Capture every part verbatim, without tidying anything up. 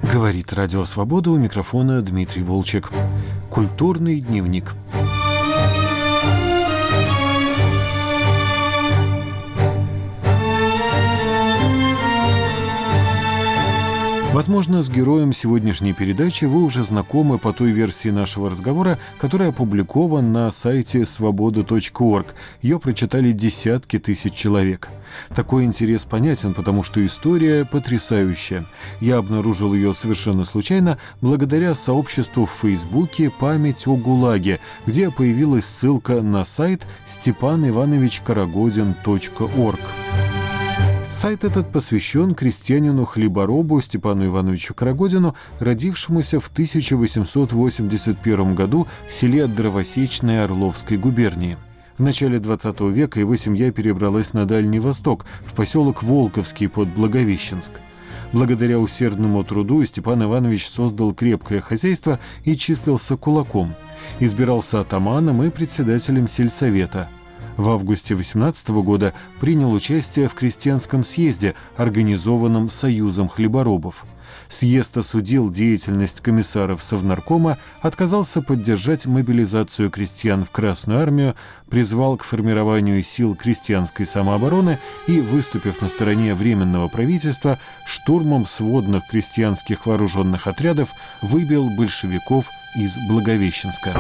Говорит Радио Свобода, у микрофона Дмитрий Волчек. Культурный дневник. Возможно, с героем сегодняшней передачи вы уже знакомы по той версии нашего разговора, которая опубликована на сайте свобода точка орг. Ее прочитали десятки тысяч человек. Такой интерес понятен, потому что история потрясающая. Я обнаружил ее совершенно случайно благодаря сообществу в Фейсбуке «Память о ГУЛАГе», где появилась ссылка на сайт степан иванович карагодин точка орг. Сайт этот посвящен крестьянину-хлеборобу Степану Ивановичу Карагодину, родившемуся в тысяча восемьсот восемьдесят первом году в селе Дровосечной Орловской губернии. В начале двадцатого века его семья перебралась на Дальний Восток, в поселок Волковский под Благовещенск. Благодаря усердному труду Степан Иванович создал крепкое хозяйство и числился кулаком. Избирался атаманом и председателем сельсовета. В августе восемнадцатого года принял участие в крестьянском съезде, организованном Союзом хлеборобов. Съезд осудил деятельность комиссаров Совнаркома, отказался поддержать мобилизацию крестьян в Красную армию, призвал к формированию сил крестьянской самообороны и, выступив на стороне Временного правительства, штурмом сводных крестьянских вооруженных отрядов выбил большевиков из Благовещенска.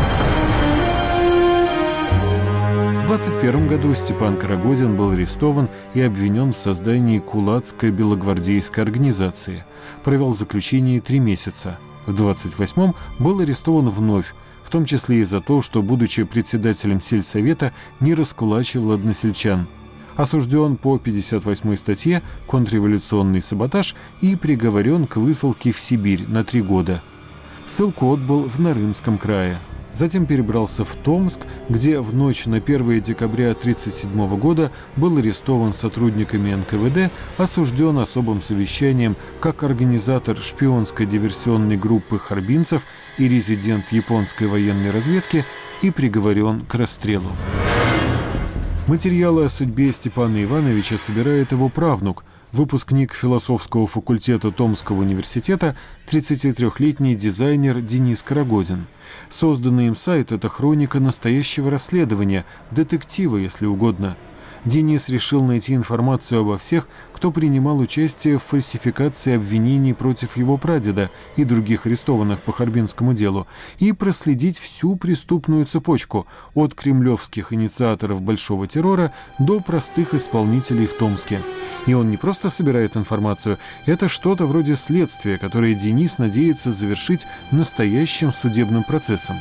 В двадцать первом году Степан Карагодин был арестован и обвинен в создании кулацкой белогвардейской организации. Провел заключение три месяца. В двадцать восьмом был арестован вновь, в том числе и за то, что, будучи председателем сельсовета, не раскулачивал односельчан. Осужден по пятьдесят восьмой статье «Контрреволюционный саботаж» и приговорен к высылке в Сибирь на три года. Ссылку отбыл в Нарымском крае. Затем перебрался в Томск, где в ночь на первое декабря тысяча девятьсот тридцать седьмого года был арестован сотрудниками эн ка вэ дэ, осужден особым совещанием как организатор шпионской диверсионной группы харбинцев и резидент японской военной разведки и приговорен к расстрелу. Материалы о судьбе Степана Ивановича собирает его правнук, выпускник философского факультета Томского университета, тридцатитрёхлетний дизайнер Денис Карагодин. Созданный им сайт – это хроника настоящего расследования, детектива, если угодно. Денис решил найти информацию обо всех, кто принимал участие в фальсификации обвинений против его прадеда и других арестованных по Харбинскому делу, и проследить всю преступную цепочку от кремлевских инициаторов большого террора до простых исполнителей в Томске. И он не просто собирает информацию, это что-то вроде следствия, которое Денис надеется завершить настоящим судебным процессом.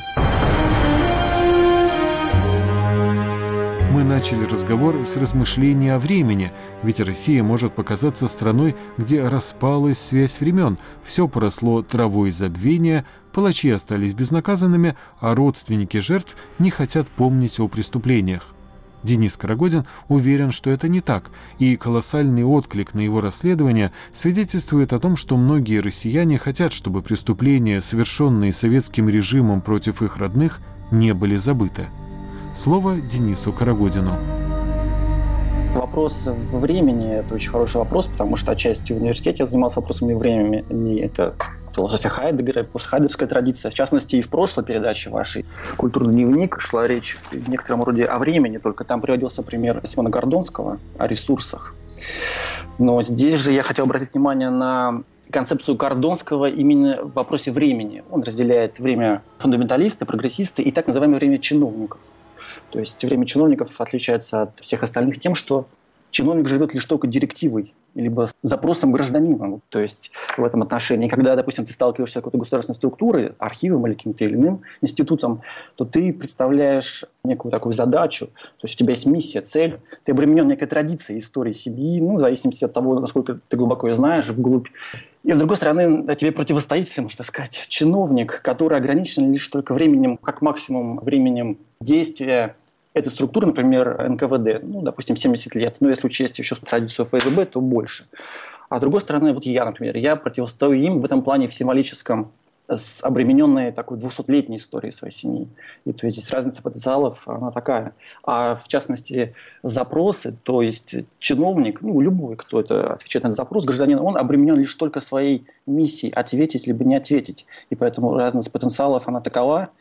Мы начали разговор с размышления о времени, ведь Россия может показаться страной, где распалась связь времен, все поросло травой забвения, палачи остались безнаказанными, а родственники жертв не хотят помнить о преступлениях. Денис Карагодин уверен, что это не так, и колоссальный отклик на его расследование свидетельствует о том, что многие россияне хотят, чтобы преступления, совершенные советским режимом против их родных, не были забыты. Слово Денису Карагодину. Вопрос времени – это очень хороший вопрос, потому что отчасти в университете я занимался вопросами времени. Это философия Хайдеггера, постхайдеговская традиция. В частности, и в прошлой передаче вашей «Культурный дневник» шла речь в некотором роде о времени, только там приводился пример Симона Гордонского о ресурсах. Но здесь же я хотел обратить внимание на концепцию Гордонского именно в вопросе времени. Он разделяет время фундаменталиста, прогрессиста и так называемое время чиновников. То есть время чиновников отличается от всех остальных тем, что чиновник живет лишь только директивой, либо запросом гражданина. То есть в этом отношении, когда, допустим, ты сталкиваешься с какой-то государственной структурой, архивом или каким-то или иным институтом, то ты представляешь некую такую задачу, то есть у тебя есть миссия, цель, ты обременен некой традицией, историей семьи, ну, в зависимости от того, насколько ты глубоко ее знаешь, вглубь. И, с другой стороны, тебе противостоит, если можно сказать, чиновник, который ограничен лишь только временем, как максимум временем действия этой структуры, например, эн ка вэ дэ, ну, допустим, семьдесят лет. Но если учесть еще традицию эф эс бэ, то больше. А с другой стороны, вот я, например, я противостою им в этом плане в символическом с обремененной такой двухсотлетней историей своей семьи. И то есть здесь разница потенциалов, она такая. А в частности, запросы, то есть чиновник, ну, любой, кто это отвечает на этот запрос, гражданин, он обременен лишь только своей миссией ответить либо не ответить. И поэтому разница потенциалов, она такова,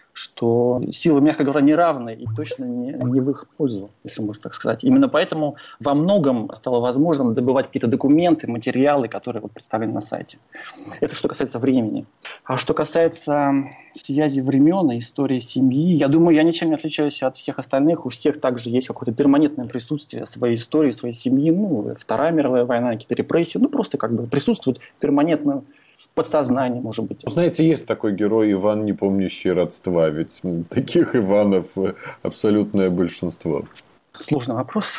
что силы, мягко говоря, неравны и точно не, не в их пользу, если можно так сказать. Именно поэтому во многом стало возможным добывать какие-то документы, материалы, которые вот представлены на сайте. Это что касается времени. А что касается связи времен и истории семьи, я думаю, я ничем не отличаюсь от всех остальных. У всех также есть какое-то перманентное присутствие своей истории, своей семьи. Ну, Вторая мировая война, какие-то репрессии. Ну, просто как бы присутствует перманентно в подсознании, может быть. Знаете, есть такой герой Иван, не помнящий родства. Ведь таких Иванов абсолютное большинство. Сложный вопрос.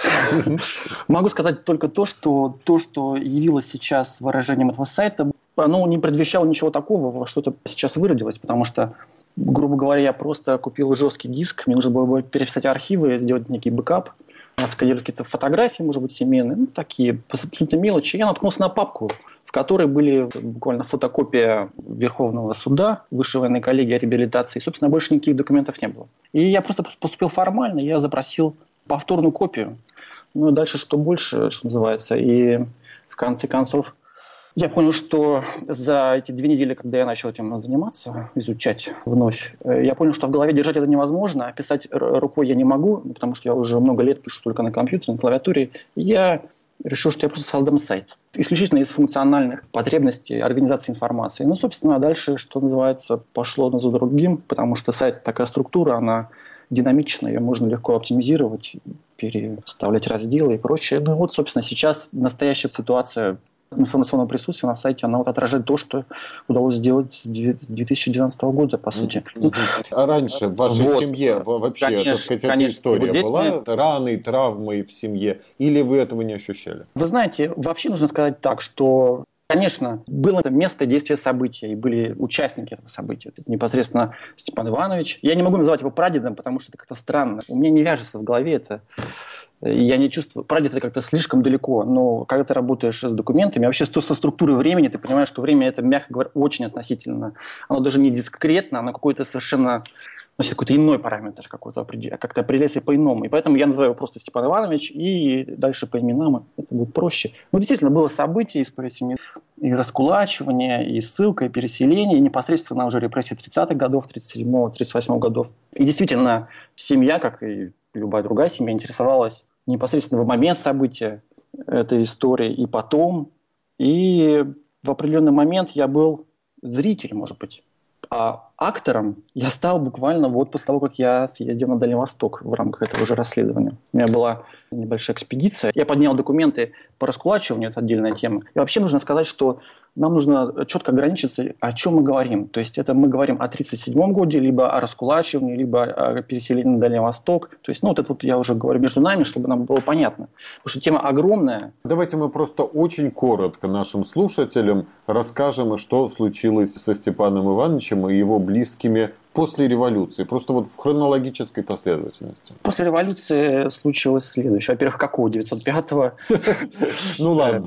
Могу сказать только то, что то, что явилось сейчас выражением этого сайта, оно не предвещало ничего такого, во что это сейчас выродилось, потому что, грубо говоря, я просто купил жесткий диск, мне нужно было переписать архивы, сделать некий бэкап, отсканировать какие-то фотографии, может быть, семейные, ну, такие абсолютно мелочи. Я наткнулся на папку, в которой были буквально фотокопия Верховного суда, Высшей военной коллегии о реабилитации. И, собственно, больше никаких документов не было. И я просто поступил формально, я запросил повторную копию. Ну, и дальше что больше, что называется. И в конце концов я понял, что за эти две недели, когда я начал этим заниматься, изучать вновь, я понял, что в голове держать это невозможно, а писать рукой я не могу, потому что я уже много лет пишу только на компьютере, на клавиатуре. И я решил, что я просто создам сайт. Исключительно из функциональных потребностей организации информации. Ну, собственно, дальше, что называется, пошло одно за другим, потому что сайт, такая структура, она динамичная, ее можно легко оптимизировать, переставлять разделы и прочее. Ну, вот, собственно, сейчас настоящая ситуация информационного присутствия на сайте, она вот отражает то, что удалось сделать с две тысячи двенадцатого года, по сути. А раньше в вашей вот. семье вообще, конечно, так сказать, эта история вот была? Мы... Раны, травмы в семье? Или вы этого не ощущали? Вы знаете, вообще нужно сказать так, что, конечно, было место действия события, и были участники этого события. Это непосредственно Степан Иванович. Я не могу называть его прадедом, потому что это как-то странно. У меня не вяжется в голове это. Я не чувствую, прадед это как-то слишком далеко, но когда ты работаешь с документами, вообще со структурой времени, ты понимаешь, что время это, мягко говоря, очень относительно. Оно даже не дискретно, оно какое-то совершенно, носит какой-то иной параметр, какой-то, как-то определяется по-иному. И поэтому я называю его просто Степан Иванович, и дальше по именам это будет проще. Ну, действительно, было событие, история семьи, и раскулачивание, и ссылка, и переселение, и непосредственно уже репрессии тридцатых годов, тридцать седьмого, тридцать восьмого годов. И действительно, семья, как и любая другая семья, интересовалась непосредственно в момент события этой истории и потом. И в определенный момент я был зрителем, может быть. А актором я стал буквально вот после того, как я съездил на Дальний Восток в рамках этого же расследования. У меня была небольшая экспедиция. Я поднял документы по раскулачиванию, это отдельная тема. И вообще нужно сказать, что нам нужно четко ограничиться, о чем мы говорим. То есть это мы говорим о тридцать седьмом годе, либо о раскулачивании, либо о переселении на Дальний Восток. То есть, ну, вот это вот я уже говорю между нами, чтобы нам было понятно. Потому что тема огромная. Давайте мы просто очень коротко нашим слушателям расскажем, что случилось со Степаном Ивановичем и его близкими после революции, просто вот в хронологической последовательности. После революции случилось следующее. Во-первых, какого? девятьсот пятого? Ну ладно.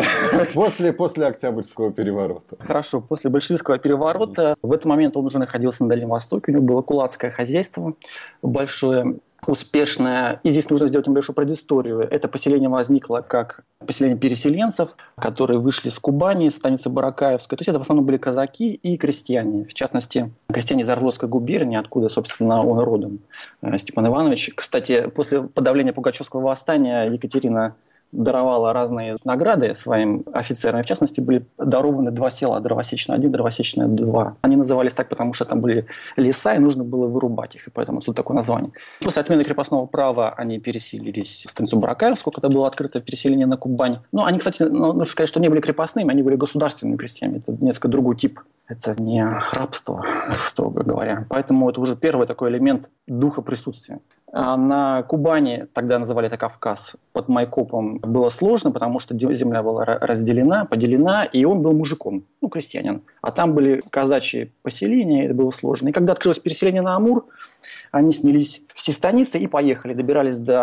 После Октябрьского переворота. Хорошо, после большевистского переворота. В этот момент он уже находился на Дальнем Востоке. У него было кулацкое хозяйство большое, успешное. И здесь нужно сделать небольшую предысторию. Это поселение возникло как поселение переселенцев, которые вышли с Кубани, с станицы Баракаевской. То есть это в основном были казаки и крестьяне. В частности, крестьяне из Орловской губернии, откуда, собственно, он родом, Степан Иванович. Кстати, после подавления Пугачевского восстания Екатерина даровала разные награды своим офицерам. В частности, были дарованы два села, Дровосечное один, Дровосечное два. Они назывались так, потому что там были леса, и нужно было вырубать их, и поэтому отсюда такое название. После отмены крепостного права они переселились в станицу Баракаевскую, когда было открыто переселение на Кубань. Ну, они, кстати, ну, нужно сказать, что не были крепостными, они были государственными крестьянами. Это несколько другой тип. Это не рабство, строго говоря. Поэтому это уже первый такой элемент духа присутствия. А на Кубани, тогда называли это Кавказ, под Майкопом было сложно, потому что земля была разделена, поделена, и он был мужиком, ну, крестьянин. А там были казачьи поселения, это было сложно. И когда открылось переселение на Амур, они снялись все станицы и поехали, добирались до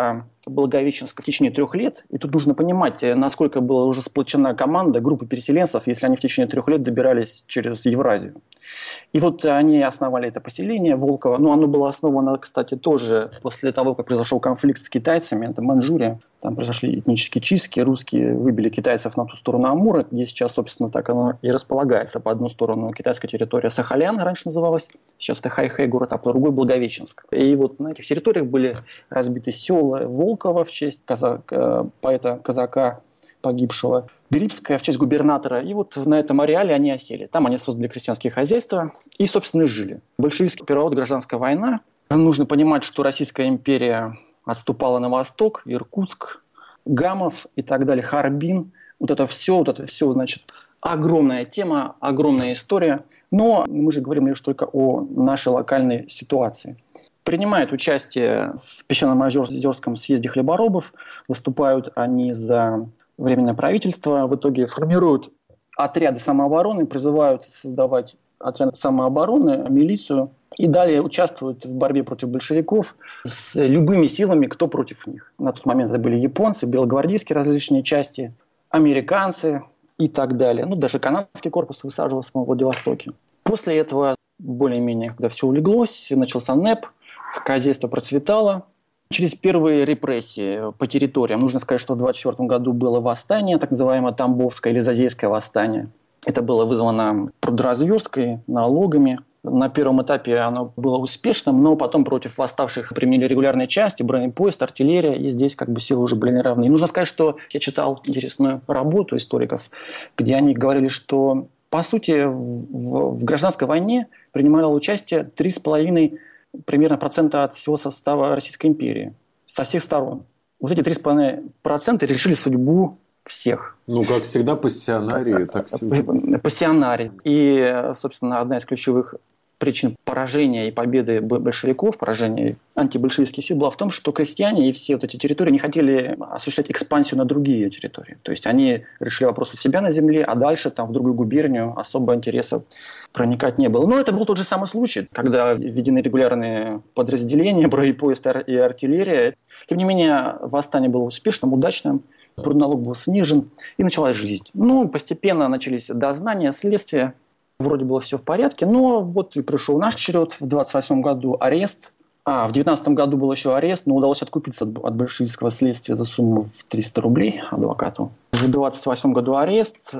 Благовещенска в течение трех лет. И тут нужно понимать, насколько была уже сплочена команда, группа переселенцев, если они в течение трех лет добирались через Евразию. И вот они основали это поселение Волково. Ну, оно было основано, кстати, тоже после того, как произошел конфликт с китайцами. Это Манчжурия. Там произошли этнические чистки. Русские выбили китайцев на ту сторону Амура, где сейчас, собственно, так оно и располагается. По одну сторону китайская территория Сахалин раньше называлась. Сейчас это Хайхэй город, а по другой Благовещенск. И вот на этих территориях были разбиты села Волково в честь казак, поэта казака погибшего, Грибская в честь губернатора. И вот на этом ареале они осели. Там они создали крестьянские хозяйства и, собственно, жили. Большевистский переворот, гражданская война. Нужно понимать, что Российская империя отступала на восток, Иркутск, Гамов и так далее, Харбин. Вот это все, вот это все, значит, огромная тема, огромная история. Но мы же говорим лишь только о нашей локальной ситуации. Принимают участие в Песчано-Озерском съезде хлеборобов. Выступают они за Временное правительство. В итоге формируют отряды самообороны, призывают создавать отряды самообороны, милицию. И далее участвуют в борьбе против большевиков с любыми силами, кто против них. На тот момент это были японцы, белогвардейские различные части, американцы и так далее. Ну, даже канадский корпус высаживался в Владивостоке. После этого, более-менее, когда все улеглось, начался НЭП, хозяйство процветало. Через первые репрессии по территориям, нужно сказать, что в двадцать четвёртом году было восстание, так называемое Тамбовское или Зазейское восстание. Это было вызвано продразверсткой, налогами. На первом этапе оно было успешным, но потом против восставших применили регулярные части, бронепоезд, артиллерия, и здесь как бы силы уже были неравны. И нужно сказать, что я читал интересную работу историков, где они говорили, что по сути в, в гражданской войне принимало участие три с половиной примерно процента от всего состава Российской империи со всех сторон. Вот эти три с половиной процента решили судьбу всех. Ну, как всегда, пассионарии. Так... Пассионарии. И, собственно, одна из ключевых причин поражения и победы большевиков, поражения антибольшевистских сил была в том, что крестьяне и все вот эти территории не хотели осуществлять экспансию на другие территории. То есть они решили вопрос у себя на земле, а дальше там в другую губернию особо интересов проникать не было. Но это был тот же самый случай, когда введены регулярные подразделения, бронепоезд и артиллерия. Тем не менее, восстание было успешным, удачным. Трудналог был снижен, и началась жизнь. Ну, постепенно начались дознания, следствия. Вроде было все в порядке, но вот и пришел наш черед. В двадцать восьмом году арест. А, в девятнадцатом году был еще арест, но удалось откупиться от, от большевистского следствия за сумму в триста рублей адвокату. В двадцать восьмом году арест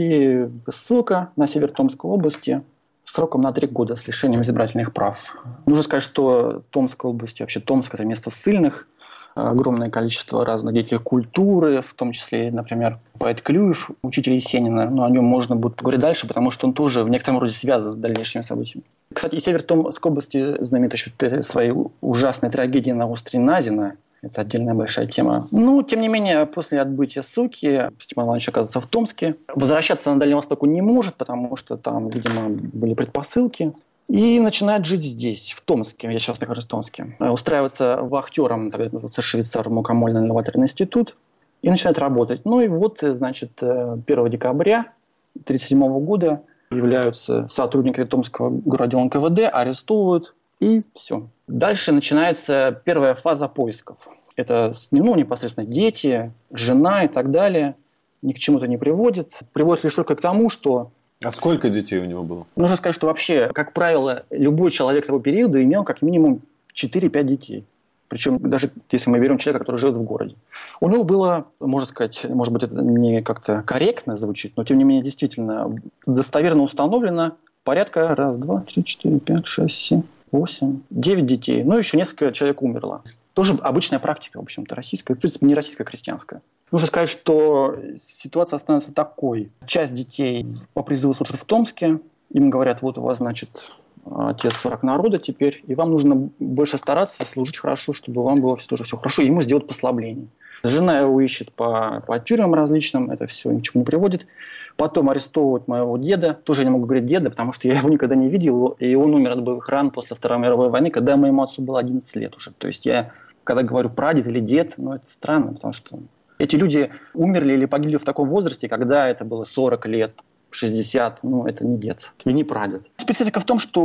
и ссылка на север Томской области сроком на три года с лишением избирательных прав. Нужно сказать, что Томская область, вообще Томск – это место ссыльных. Огромное количество разных деятелей культуры, в том числе, например, поэт Клюев, учитель Есенина. Но о нем можно будет говорить дальше, потому что он тоже в некотором роде связан с дальнейшими событиями. Кстати, и север Томской области знаменит еще своей ужасной трагедией на острове Назино. Это отдельная большая тема. Ну, тем не менее, после отбытия ссылки Степан Иванович оказывается в Томске. Возвращаться на Дальний Восток он не может, потому что там, видимо, были предпосылки. И начинает жить здесь, в Томске. Я сейчас нахожусь в Томске. Устраивается вахтером, тогда это называется швейцар-мукомольный наливательный институт. И начинает работать. Ну и вот, значит, первого декабря тысяча девятьсот тридцать седьмого года являются сотрудники Томского городдела эн ка вэ дэ, арестовывают, и все. Дальше начинается первая фаза поисков. Это ну, непосредственно дети, жена и так далее. Ни к чему это не приводит. Приводит лишь только к тому, что... А сколько детей у него было? Нужно сказать, что вообще, как правило, любой человек того периода имел как минимум четыре-пять детей. Причем даже если мы берем человека, который живет в городе. У него было, можно сказать, может быть, это не как-то корректно звучит, но тем не менее действительно достоверно установлено порядка раз, два, три, четыре, пять, шесть, семь, восемь, девять детей. Ну, еще несколько человек умерло. Тоже обычная практика, в общем-то, российская, в принципе, не российская, а крестьянская. Нужно сказать, что ситуация становится такой. Часть детей по призыву служат в Томске. Им говорят, вот у вас, значит, отец враг народа теперь, и вам нужно больше стараться служить хорошо, чтобы вам было тоже все хорошо, и ему сделать послабление. Жена его ищет по, по тюрьмам различным, это все ни к чему не приводит. Потом арестовывают моего деда. Тоже я не могу говорить деда, потому что я его никогда не видел, и он умер от боевых ран после Второй мировой войны, когда моему отцу было одиннадцать лет уже. То есть я, когда говорю прадед или дед, ну это странно, потому что эти люди умерли или погибли в таком возрасте, когда это было сорок лет, шестьдесят, ну это не дед и не прадед. Специфика в том, что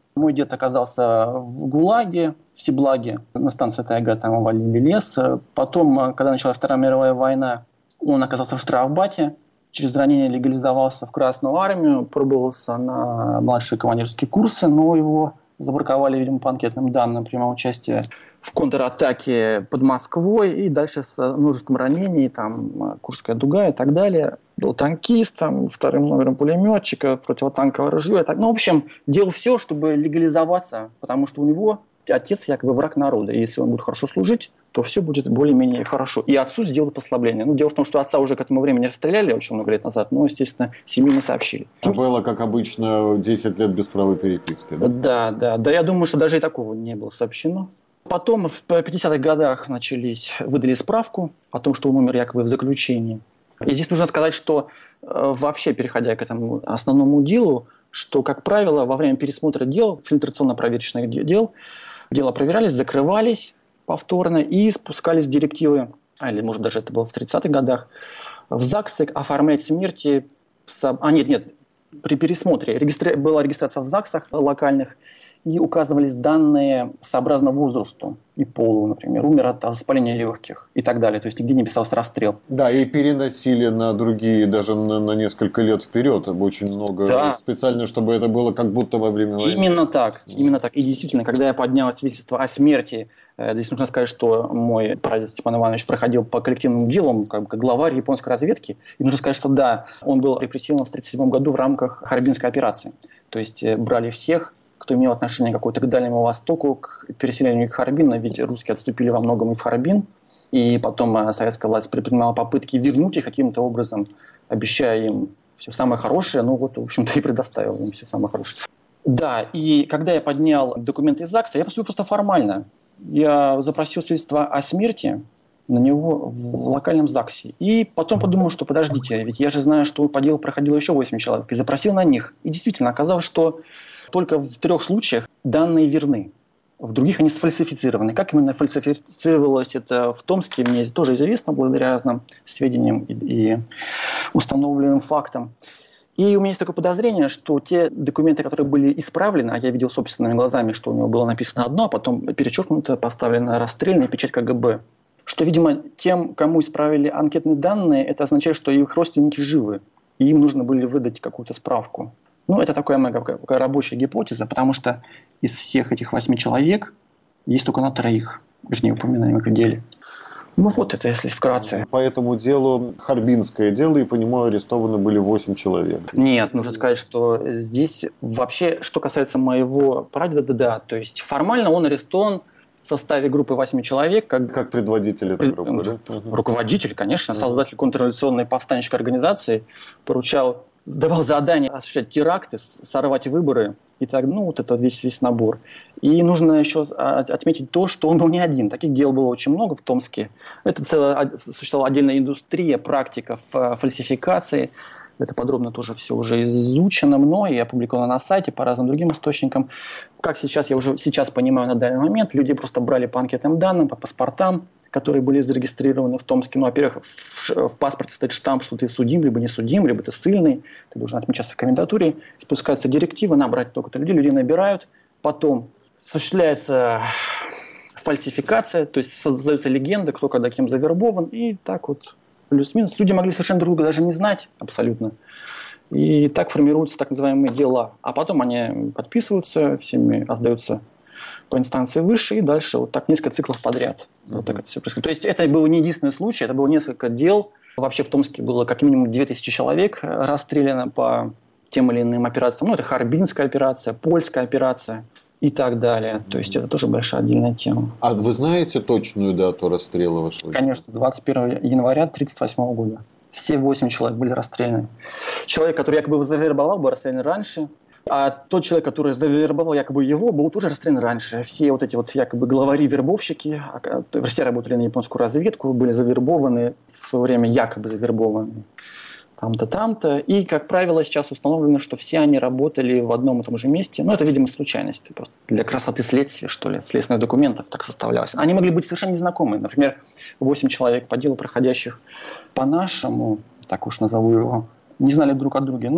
Мой дед оказался в ГУЛАГе, в Сиблаге, на станции Тайга, там увалили лес. Потом, когда началась Вторая мировая война, он оказался в штрафбате, через ранение легализовался в Красную армию, пробовался на младшие командирские курсы, но его забраковали, видимо, по анкетным данным, принимал участие в контратаке под Москвой и дальше с множеством ранений, там, Курская дуга и так далее. Был танкистом, вторым номером пулеметчика, противотанковое ружье. И так. Ну, в общем, делал все, чтобы легализоваться, потому что у него отец якобы враг народа. И если он будет хорошо служить, то все будет более-менее хорошо. И отцу сделали послабление. Ну, дело в том, что отца уже к этому времени расстреляли очень много лет назад, но, естественно, семье не сообщили. А было, как обычно, десять лет без права переписки, да? Да, да. Да, я думаю, что даже и такого не было сообщено. Потом в пятидесятых годах начались, выдали справку о том, что он умер якобы в заключении. И здесь нужно сказать, что э, вообще, переходя к этому основному делу, что, как правило, во время пересмотра дел, фильтрационно-проверочных дел, дела проверялись, закрывались повторно и спускались директивы, а, или, может, даже это было в тридцатых годах, в ЗАГСы оформлять смерти... А, нет, нет, при пересмотре регистри... была регистрация в ЗАГСах локальных, и указывались данные сообразно возрасту и полу, например, умер от воспаления легких и так далее. То есть нигде не писался расстрел. Да, и переносили на другие, даже на, на несколько лет вперед. Очень много, да. Специально, чтобы это было как будто во время войны. Именно так, именно так. И действительно, когда я поднял свидетельство о смерти, здесь нужно сказать, что мой прадед Степан Иванович проходил по коллективным делам, как, как главарь японской разведки. И нужно сказать, что да, он был репрессирован в тридцать седьмом году в рамках Харбинской операции. То есть брали всех, кто имел отношение какое-то к Дальнему Востоку, к переселению в Харбин, ведь русские отступили во многом и в Харбин, и потом советская власть предпринимала попытки вернуть их каким-то образом, обещая им все самое хорошее, ну вот, в общем-то, и предоставил им все самое хорошее. Да, и когда я поднял документы из ЗАГСа, я поступил просто формально. Я запросил свидетельство о смерти на него в локальном ЗАГСе. И потом подумал, что подождите, ведь я же знаю, что по делу проходило еще восемь человек, и запросил на них. И действительно, оказалось, что только в трех случаях данные верны. В других они сфальсифицированы. Как именно фальсифицировалось это в Томске, мне тоже известно, благодаря разным сведениям и, и установленным фактам. И у меня есть такое подозрение, что те документы, которые были исправлены, а я видел собственными глазами, что у него было написано одно, а потом перечеркнуто, поставлена расстрельная печать ка гэ бэ, что, видимо, тем, кому исправили анкетные данные, это означает, что их родственники живы, и им нужно было выдать какую-то справку. Ну, это такая моя какая рабочая гипотеза, потому что из всех этих восьми человек есть только на троих, вернее, упоминаемых в деле. Ну вот это, если вкратце. По этому делу, Харбинское дело, и, понимаю, арестованы были восемь человек. Нет, нужно сказать, что здесь вообще, что касается моего прадеда, да, то есть формально он арестован в составе группы восьми человек. Как, как предводитель этой группы, да? Руководитель, конечно, создатель контрреволюционной повстанческой организации, поручал, давал задание осуществлять теракты, сорвать выборы. И так, ну, вот это весь, весь набор. И нужно еще отметить то, что он был не один. Таких дел было очень много в Томске. Это целая, существовала отдельная индустрия, практика фальсификации. Это подробно тоже все уже изучено мной и опубликовано на сайте по разным другим источникам. Как сейчас, я уже сейчас понимаю на данный момент, люди просто брали по анкетным данным, по паспортам, которые были зарегистрированы в Томске. Ну, во-первых, в, в паспорте стоит штамп, что ты судим, либо не судим, либо ты ссыльный, ты должен отмечаться в комендатуре. Спускаются директивы, набрать только-то людей, людей набирают. Потом осуществляется фальсификация, то есть создается легенда, кто когда кем завербован, и так вот плюс-минус. Люди могли совершенно друг друга даже не знать абсолютно. И так формируются так называемые дела. А потом они подписываются, всеми отдаются по инстанции выше, и дальше вот так несколько циклов подряд. Mm-hmm. Вот так это все происходит. То есть это был не единственный случай, это было несколько дел. Вообще в Томске было как минимум две тысячи человек расстреляно по тем или иным операциям. Ну, это Харбинская операция, Польская операция и так далее. Mm-hmm. То есть это тоже большая отдельная тема. А вы знаете точную дату расстрела вашего? Конечно, двадцать первого января тысяча девятьсот тридцать восьмого года. Все восемь человек были расстреляны. Человек, который якобы завербовал, был расстрелян раньше. А тот человек, который завербовал якобы его, был тоже расстрелян раньше. Все вот эти вот якобы главари-вербовщики, все работали на японскую разведку, были завербованы в свое время, якобы завербованы там-то, там-то. И, как правило, сейчас установлено, что все они работали в одном и том же месте. Ну, это, видимо, случайность. Просто для красоты следствия, что ли, следственных документов так составлялось. Они могли быть совершенно незнакомые. Например, восемь человек по делу, проходящих по нашему, так уж назову его, не знали друг о друге. Но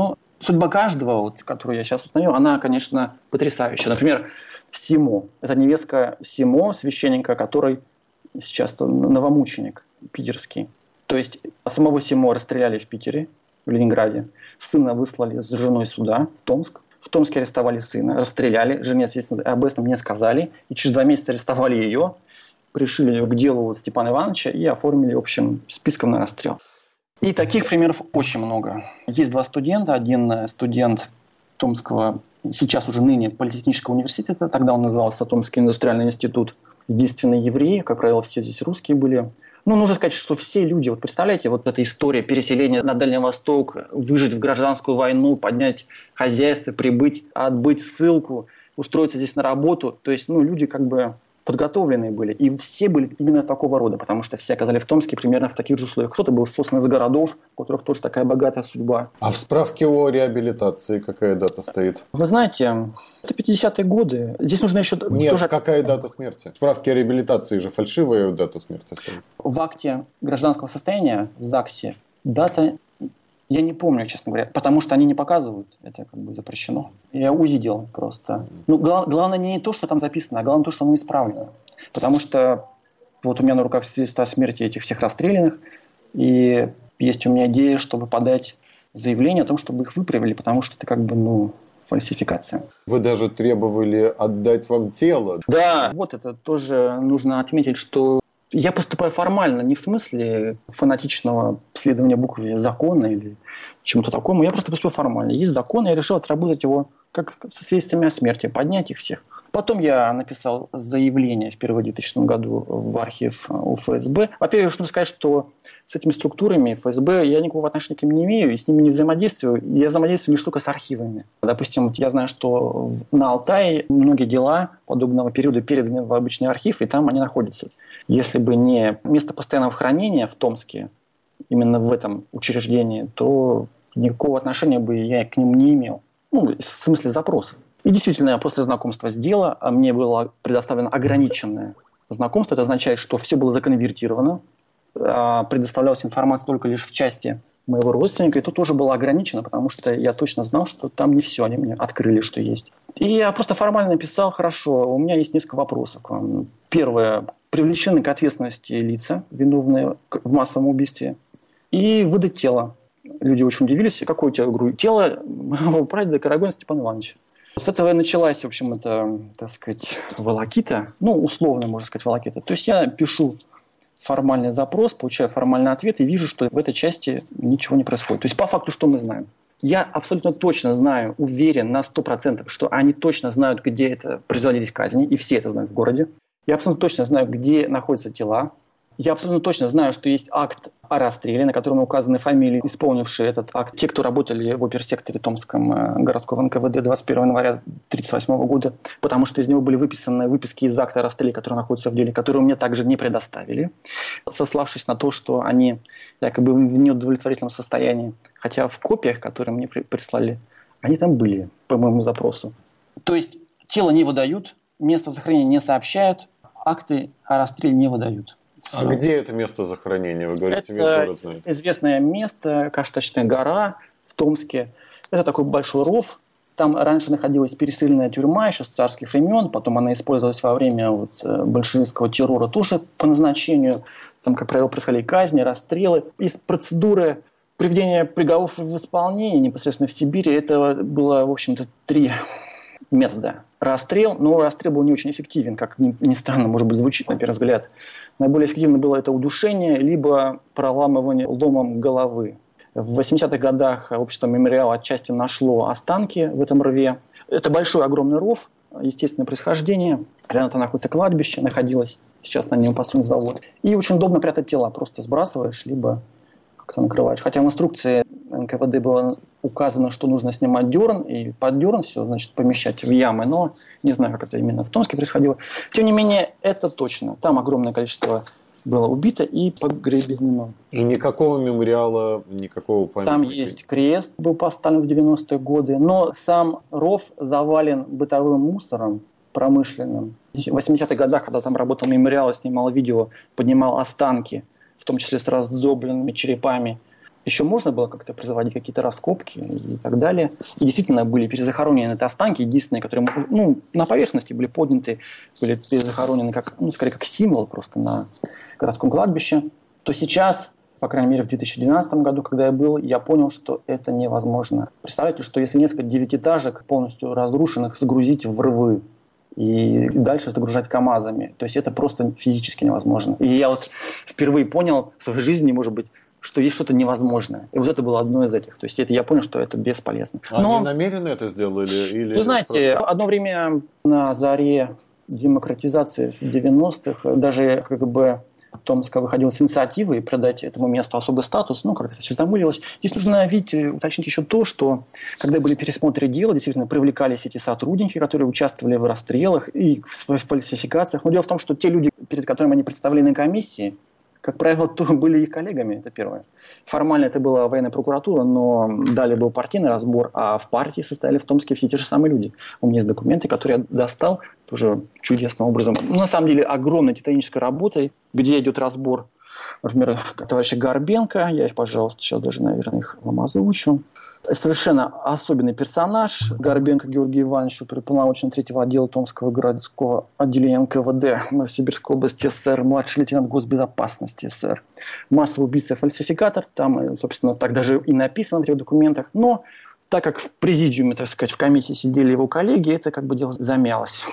Судьба каждого, вот, которую я сейчас узнаю, она, конечно, потрясающая. Например, Симо. Это невестка Симо, священника, который сейчас новомученик питерский. То есть самого Симо расстреляли в Питере, в Ленинграде. Сына выслали с женой сюда, в Томск. В Томске арестовали сына, расстреляли. Жене, естественно, об этом не сказали. И через два месяца арестовали ее, пришили ее к делу Степана Ивановича и оформили общим списком на расстрел. И таких примеров очень много. Есть два студента. Один студент Томского, сейчас уже ныне Политехнического университета, тогда он назывался Томский индустриальный институт. Единственный еврей, как правило, все здесь русские были. Ну, нужно сказать, что все люди, вот представляете, вот эта история переселения на Дальний Восток, выжить в гражданскую войну, поднять хозяйство, прибыть, отбыть ссылку, устроиться здесь на работу. То есть, ну, люди как бы подготовленные были. И все были именно такого рода, потому что все оказались в Томске примерно в таких же условиях. Кто-то был сослан из городов, у которых тоже такая богатая судьба. А в справке о реабилитации какая дата стоит? Вы знаете, это пятидесятые годы. Здесь нужно еще... Нет, тоже... какая дата смерти? В справке о реабилитации же фальшивая дата смерти стоит. В акте гражданского состояния в ЗАГСе дата... Я не помню, честно говоря, потому что они не показывают, это как бы запрещено. Я УЗИ делал просто. Ну, гла- главное не то, что там записано, а главное то, что оно исправлено. Потому что вот у меня на руках свидетельство о смерти этих всех расстрелянных, и есть у меня идея, чтобы подать заявление о том, чтобы их выправили, потому что это как бы, ну, фальсификация. Вы даже требовали отдать вам тело. Да, вот это тоже нужно отметить, что я поступаю формально, не в смысле фанатичного следования букве закона или чему-то такому. Я просто поступаю формально. Есть закон, я решил отработать его как со свидетельствами о смерти, поднять их всех. Потом я написал заявление впервые в две тысячном году в архив у эф эс бэ. Во-первых, нужно сказать, что с этими структурами эф эс бэ я никакого отношения к ним не имею, и с ними не взаимодействую. Я взаимодействую лишь только с архивами. Допустим, я знаю, что на Алтае многие дела подобного периода переданы в обычный архив, и там они находятся. Если бы не место постоянного хранения в Томске, именно в этом учреждении, то никакого отношения бы я к ним не имел. Ну, в смысле запросов. И действительно, после знакомства с делом мне было предоставлено ограниченное знакомство. Это означает, что все было законвертировано. Предоставлялась информация только лишь в части моего родственника. И тут тоже было ограничено, потому что я точно знал, что там не все. Они мне открыли, что есть. И я просто формально написал: хорошо, у меня есть несколько вопросов к вам. Первое. Привлечены к ответственности лица, виновные в массовом убийстве. И выдать тело. Люди очень удивились. Какое у тебя, говорю, тело моего прадеда Карагона Степана Ивановича. С этого и началась, в общем, это, так сказать, волокита. Ну, условно, можно сказать, волокита. То есть я пишу формальный запрос, получаю формальный ответ и вижу, что в этой части ничего не происходит. То есть по факту что мы знаем? Я абсолютно точно знаю, уверен на сто процентов, что они точно знают, где это производились казни, и все это знают в городе. Я абсолютно точно знаю, где находятся тела. Я абсолютно точно знаю, что есть акт о расстреле, на котором указаны фамилии, исполнившие этот акт. Те, кто работали в оперсекторе Томском городского эн ка вэ дэ двадцать первого января тысяча девятьсот тридцать восьмого года, потому что из него были выписаны выписки из акта о расстреле, которые находятся в деле, которые мне также не предоставили, сославшись на то, что они якобы в неудовлетворительном состоянии. Хотя в копиях, которые мне прислали, они там были, по моему запросу. То есть тело не выдают, место захоронения не сообщают, акты о расстреле не выдают. А где это место захоронения? Вы говорите, весь город знает. Это известное место, Каштачная гора в Томске. Это такой большой ров. Там раньше находилась пересыльная тюрьма еще с царских времен. Потом она использовалась во время вот большевистского террора тоже по назначению. Там, как правило, происходили казни, расстрелы. Из процедуры приведения приговоров в исполнение непосредственно в Сибири, это было, в общем-то, три метода. Расстрел, но расстрел был не очень эффективен, как ни, ни странно, может быть, звучит на первый взгляд. Наиболее эффективно было это удушение, либо проламывание ломом головы. В восьмидесятых годах общество «Мемориал» отчасти нашло останки в этом рве. Это большой, огромный ров, естественное происхождение. Рядом там находится кладбище, находилось, сейчас на нем построен завод. И очень удобно прятать тела, просто сбрасываешь, либо как-то накрываешь. Хотя в инструкции эн ка вэ дэ было указано, что нужно снимать дерн, и под дерн все, значит, помещать в ямы, но не знаю, как это именно в Томске происходило. Тем не менее, это точно. Там огромное количество было убито и погребено. И никакого мемориала, никакого памятника? Там есть крест, был поставлен в девяностые годы, но сам ров завален бытовым мусором промышленным. В восьмидесятых годах, когда там работал мемориал, снимал видео, поднимал останки, в том числе с раздробленными черепами. еще можно было как-то производить какие-то раскопки и так далее. И действительно были перезахоронены эти останки, единственные, которые ну, на поверхности были подняты, были перезахоронены как, ну, скорее как символ просто на городском кладбище. То сейчас, по крайней мере, в две тысячи двенадцатом году, когда я был, я понял, что это невозможно. Представляете, что если несколько девятиэтажек полностью разрушенных загрузить в рвы, и дальше загружать КАМАЗами. То есть это просто физически невозможно. И я вот впервые понял в своей жизни, может быть, что есть что-то невозможное. И вот это было одно из этих. То есть это, я понял, что это бесполезно. Но... Они намеренно это сделали? Или вы знаете, просто... одно время на заре демократизации в девяностых даже как бы Томска выходила с инициативой продать этому месту особый статус, ну, как-то все замылилось. Здесь нужно, видите, уточнить еще то, что когда были пересмотры дела, действительно привлекались эти сотрудники, которые участвовали в расстрелах и в фальсификациях. Но дело в том, что те люди, перед которыми они представлены на комиссии, как правило, то были их коллегами, это первое. Формально это была военная прокуратура, но далее был партийный разбор, а в партии состояли в Томске все те же самые люди. У меня есть документы, которые я достал тоже чудесным образом. Ну, на самом деле, огромной титанической работой, где идет разбор, например, товарища Горбенко. Я их, пожалуйста, сейчас даже, наверное, их вам озвучу. Совершенно особенный персонаж. Горбенко Георгий Иванович, оперуполномоченный третьего отдела Томского городского отделения эн ка вэ дэ Новосибирской области СССР, младший лейтенант госбезопасности СССР. Массовый убийца-фальсификатор. Там, собственно, так даже и написано в этих документах. Но так как в президиуме, так сказать, в комиссии сидели его коллеги, это как бы дело замялось.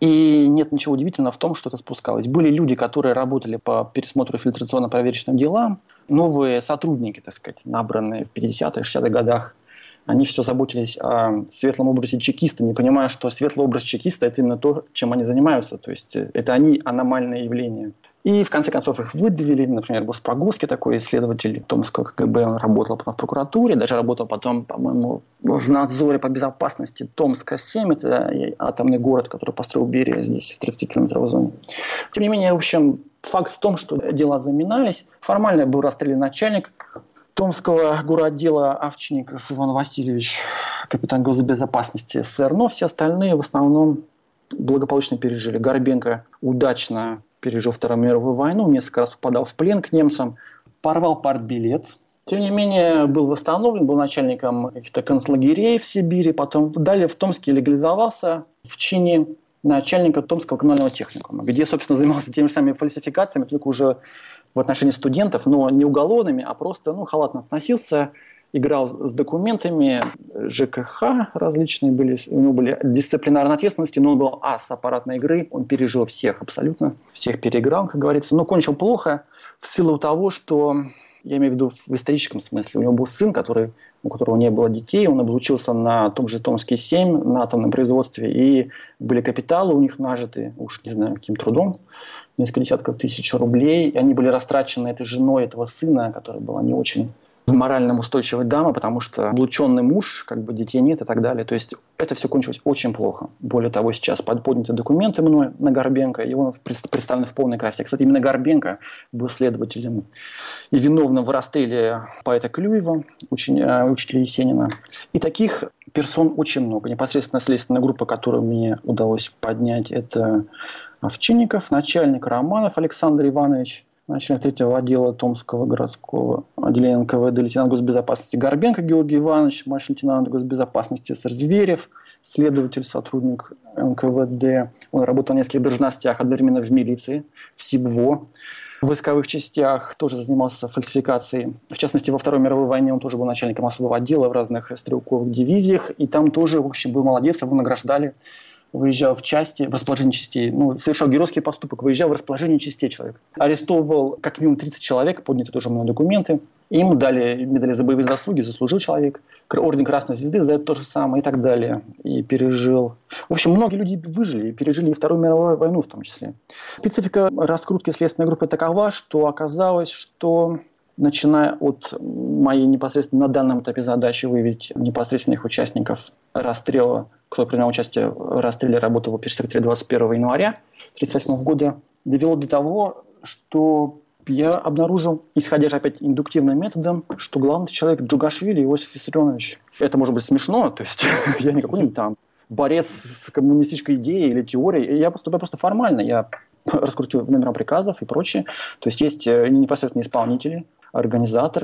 И нет ничего удивительного в том, что это спускалось. Были люди, которые работали по пересмотру фильтрационно-проверочным делам, новые сотрудники, так сказать, набранные в пятидесятых, шестидесятых годах, они все заботились о светлом образе чекиста, не понимая, что светлый образ чекиста – это именно то, чем они занимаются. То есть это они аномальное явление. И в конце концов их выдавили. Например, был Спрагowski, такой исследователь Томского ка гэ бэ, он работал потом в прокуратуре, даже работал потом, по-моему, в надзоре по безопасности Томска семь, это атомный город, который построил Берия здесь, в тридцатикилометровой зоне. Тем не менее, в общем, факт в том, что дела заминались. Формально был расстрелян начальник Томского городдела Овчинников Иван Васильевич, капитан госбезопасности эс эс эс эр, но все остальные в основном благополучно пережили. Горбенко удачно пережил Вторую мировую войну, несколько раз попадал в плен к немцам, порвал партбилет. Тем не менее, был восстановлен, был начальником каких-то концлагерей в Сибири, потом далее в Томске легализовался в чине начальника Томского коммунального техникума, где, собственно, занимался теми же самыми фальсификациями, только уже в отношении студентов, но не уголовными, а просто ну, халатно относился, играл с документами, жэ ка ха различные были, у него были дисциплинарные ответственности, но он был ас аппаратной игры, он пережил всех абсолютно, всех переиграл, как говорится, но кончил плохо в силу того, что, я имею в виду в историческом смысле, у него был сын, который, у которого не было детей, он обучился на том же Томске семь, на атомном производстве, и были капиталы у них нажиты, уж не знаю, каким трудом, несколько десятков тысяч рублей, и они были растрачены этой женой этого сына, которая была не очень морально устойчивой дамы, потому что облученный муж, как бы детей нет и так далее. То есть это все кончилось очень плохо. Более того, сейчас подняты документы мной на Горбенко, и он представлен в полной красе. Кстати, именно Горбенко был следователем и виновным в расстреле поэта Клюева, учителя Есенина. И таких персон очень много. Непосредственно следственная группа, которую мне удалось поднять, это Овчинников, начальник Романов Александр Иванович, начальник третьего отдела Томского городского отделения эн ка вэ дэ, лейтенант госбезопасности Горбенко Георгий Иванович, младший лейтенант госбезопасности эс эс эр Зверев, следователь, сотрудник эн ка вэ дэ. Он работал в нескольких должностях, одновременно в милиции, в СИБВО, в войсковых частях, тоже занимался фальсификацией. В частности, во Второй мировой войне он тоже был начальником особого отдела в разных стрелковых дивизиях, и там тоже, в общем, был молодец, его награждали. Выезжал в части, в расположение частей, ну, совершал геройский поступок, выезжал в расположение частей человек. Арестовывал как минимум тридцать человек, подняты тоже мной документы. Ему дали медали за боевые заслуги, заслужил человек. Орден Красной Звезды за это то же самое и так далее. И пережил. В общем, многие люди выжили и пережили и Вторую мировую войну в том числе. Специфика раскрутки следственной группы такова, что оказалось, что начиная от моей непосредственно на данном этапе задачи выявить непосредственных участников расстрела, кто принял участие в расстреле, работал в оперсекторе двадцать первого января тысяча девятьсот тридцать восьмого года, довело до того, что я обнаружил, исходя же опять индуктивным методом, что главный человек Джугашвили Иосиф Виссарионович. Это может быть смешно, то есть я не какой-нибудь там борец с коммунистической идеей или теорией, я поступаю просто формально, я раскрутил номера приказов и прочее. То есть есть непосредственно исполнители, организаторы,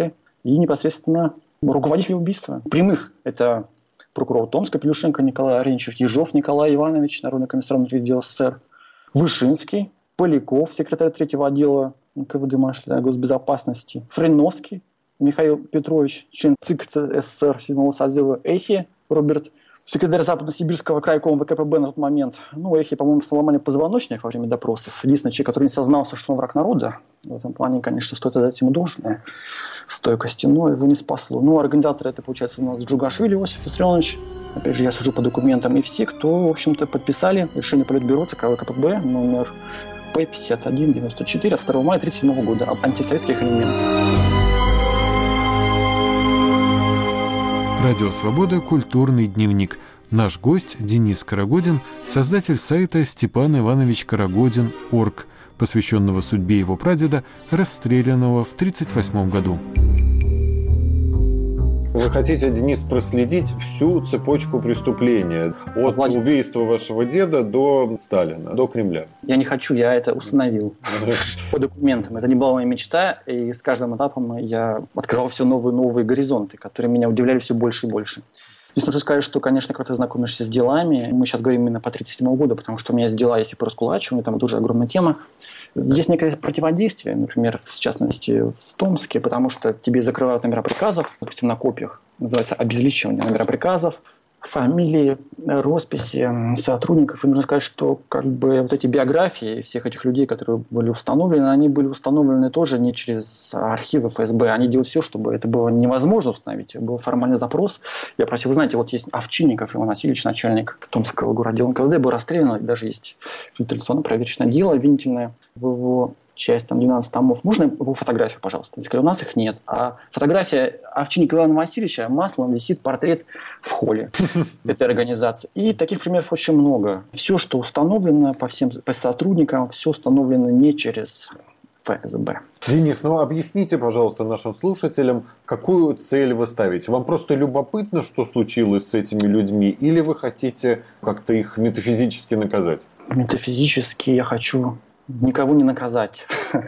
и непосредственно руководители убийства. Прямых – это прокурор Томска Пелюшенко Николай Аренчев, Ежов Николай Иванович, Народный комиссар внутренних дел СССР, Вышинский, Поляков, секретарь третьего отдела ка вэ дэ МАШ госбезопасности, Френовский Михаил Петрович, член ЦИК СССР седьмого созыва, Эхи Роберт, секретарь Западно-Сибирского крайкома вэ ка пэ бэ на тот момент. Ну, Эхи, по-моему, сломали позвоночник во время допросов. Единственный человек, который не сознался, что он враг народа. В этом плане, конечно, стоит отдать ему должное стойкости, но его не спасло. Ну, организаторы это, получается, у нас Джугашвили Иосиф Виссарионович. Опять же, я сужу по документам. И все, кто, в общем-то, подписали решение Политбюро ЦК вэ ка пэ бэ номер П пятьдесят один девяносто четыре от второго мая тысяча девятьсот тридцать седьмого года об антисоветских элементах. Радио «Свобода. Культурный дневник». Наш гость Денис Карагодин, создатель сайта Степан Иванович Карагодин точка орг, посвященного судьбе его прадеда, расстрелянного в тысяча девятьсот тридцать восьмом году. Вы хотите, Денис, проследить всю цепочку преступления от Владимир. убийства вашего деда до Сталина, до Кремля? Я не хочу, я это установил по документам. Это не была моя мечта, и с каждым этапом я открывал все новые и новые горизонты, которые меня удивляли все больше и больше. Здесь нужно сказать, что, конечно, когда ты знакомишься с делами, мы сейчас говорим именно по тридцать седьмому году, потому что у меня есть дела, если по раскулачиванию, там тоже огромная тема. Есть некое противодействие, например, в частности, в Томске, потому что тебе закрывают номера приказов, допустим, на копиях, называется обезличивание номера приказов, фамилии, росписи сотрудников. И нужно сказать, что как бы вот эти биографии всех этих людей, которые были установлены, они были установлены тоже не через архивы эф эс бэ. Они делают все, чтобы это было невозможно установить. Был формальный запрос. Я просил, вы знаете, вот есть Овчинников Иван Васильевич, начальник Томского городдела эн ка вэ дэ, был расстрелян. Даже есть фильтрационно-проверочное дело обвинительное в его часть, там, двенадцать томов. Можно его фотографию, пожалуйста? Я сказал, у нас их нет. А фотография Овчинникова Ивана Васильевича маслом висит портрет в холле этой организации. И таких примеров очень много. Все, что установлено по всем по сотрудникам, все установлено не через эф эс бэ. Денис, ну объясните, пожалуйста, нашим слушателям, какую цель вы ставите? Вам просто любопытно, что случилось с этими людьми, или вы хотите как-то их метафизически наказать? Метафизически я хочу никого не наказать.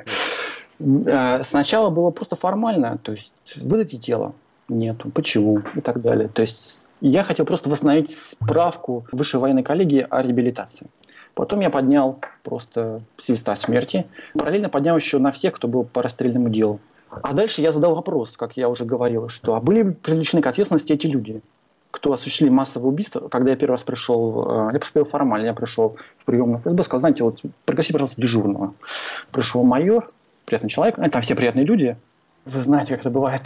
Сначала было просто формально, то есть выдайте тело, нету, почему и так далее. То есть я хотел просто восстановить справку высшей военной коллегии о реабилитации. Потом я поднял просто свиста смерти, параллельно поднял еще на всех, кто был по расстрельному делу. А дальше я задал вопрос, как я уже говорил, что а были привлечены к ответственности эти люди, кто осуществили массовое убийство. Когда я первый раз пришел, я поступил формально, я пришел в приемную эф эс бэ, сказал, знаете, вот пригласи, пожалуйста, дежурного. Пришел майор, приятный человек, там все приятные люди. Вы знаете, как это бывает.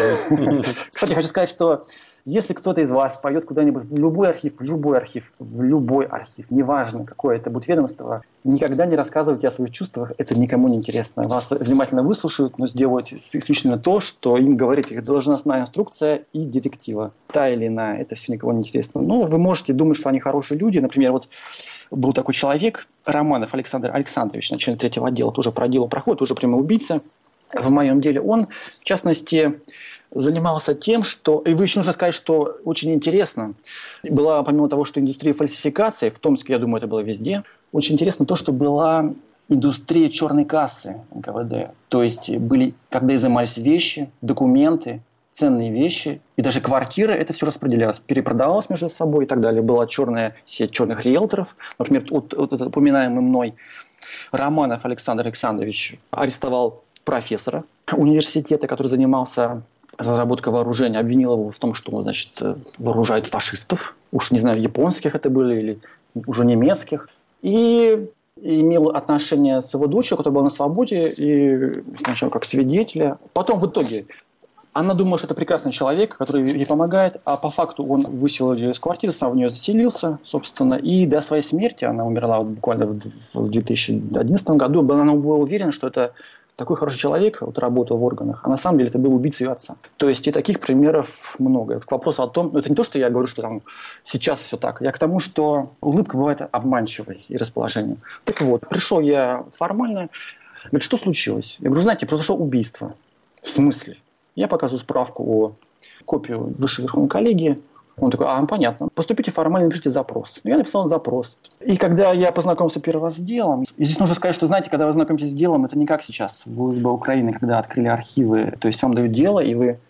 Кстати, хочу сказать, что если кто-то из вас пойдет куда-нибудь в любой архив, в любой архив, в любой архив, неважно, какое это будет ведомство, никогда не рассказывайте о своих чувствах, это никому не интересно. Вас внимательно выслушают, но сделают исключительно то, что им говорит их должностная инструкция и директива. Та или иная, это все никого не интересно. Но вы можете думать, что они хорошие люди. Например, вот был такой человек, Романов Александр Александрович, начальник третьего отдела, тоже по делу проходит, тоже прямой убийца. В моем деле он, в частности, занимался тем, что... И вы еще нужно сказать, что очень интересно. Была, помимо того, что индустрия фальсификации, в Томске, я думаю, это было везде, очень интересно то, что была индустрия черной кассы эн ка вэ дэ. То есть были, когда изымались вещи, документы, ценные вещи, и даже квартиры, это все распределялось, перепродавалось между собой и так далее. Была черная сеть черных риэлторов. Например, вот, вот этот упоминаемый мной Романов Александр Александрович арестовал профессора университета, который занимался разработкой вооружения, обвинил его в том, что он, значит, вооружает фашистов. Уж не знаю, японских это были или уже немецких. И имел отношение с его дочерью, которая была на свободе, и сначала как свидетеля. Потом в итоге она думала, что это прекрасный человек, который ей помогает, а по факту он выселил ее из квартиры, сам в нее заселился, собственно, и до своей смерти, она умерла буквально в две тысячи одиннадцатом году, она была уверена, что это такой хороший человек, вот работал в органах, а на самом деле это был убийца ее отца. То есть и таких примеров много. Это к вопросу о том, ну это не то, что я говорю, что там сейчас все так, я к тому, что улыбка бывает обманчивой и расположением. Так вот, пришел я формально, говорит, что случилось? Я говорю, знаете, произошло убийство. В смысле? Я показываю справку о копию высшей верховной коллегии. Он такой, а, понятно, поступите формально, напишите запрос. Я написал запрос. И когда я познакомился первый раз с делом, и здесь нужно сказать, что, знаете, когда вы знакомитесь с делом, это не как сейчас в у эс бэ Украины, когда открыли архивы, то есть вам дают дело, и вы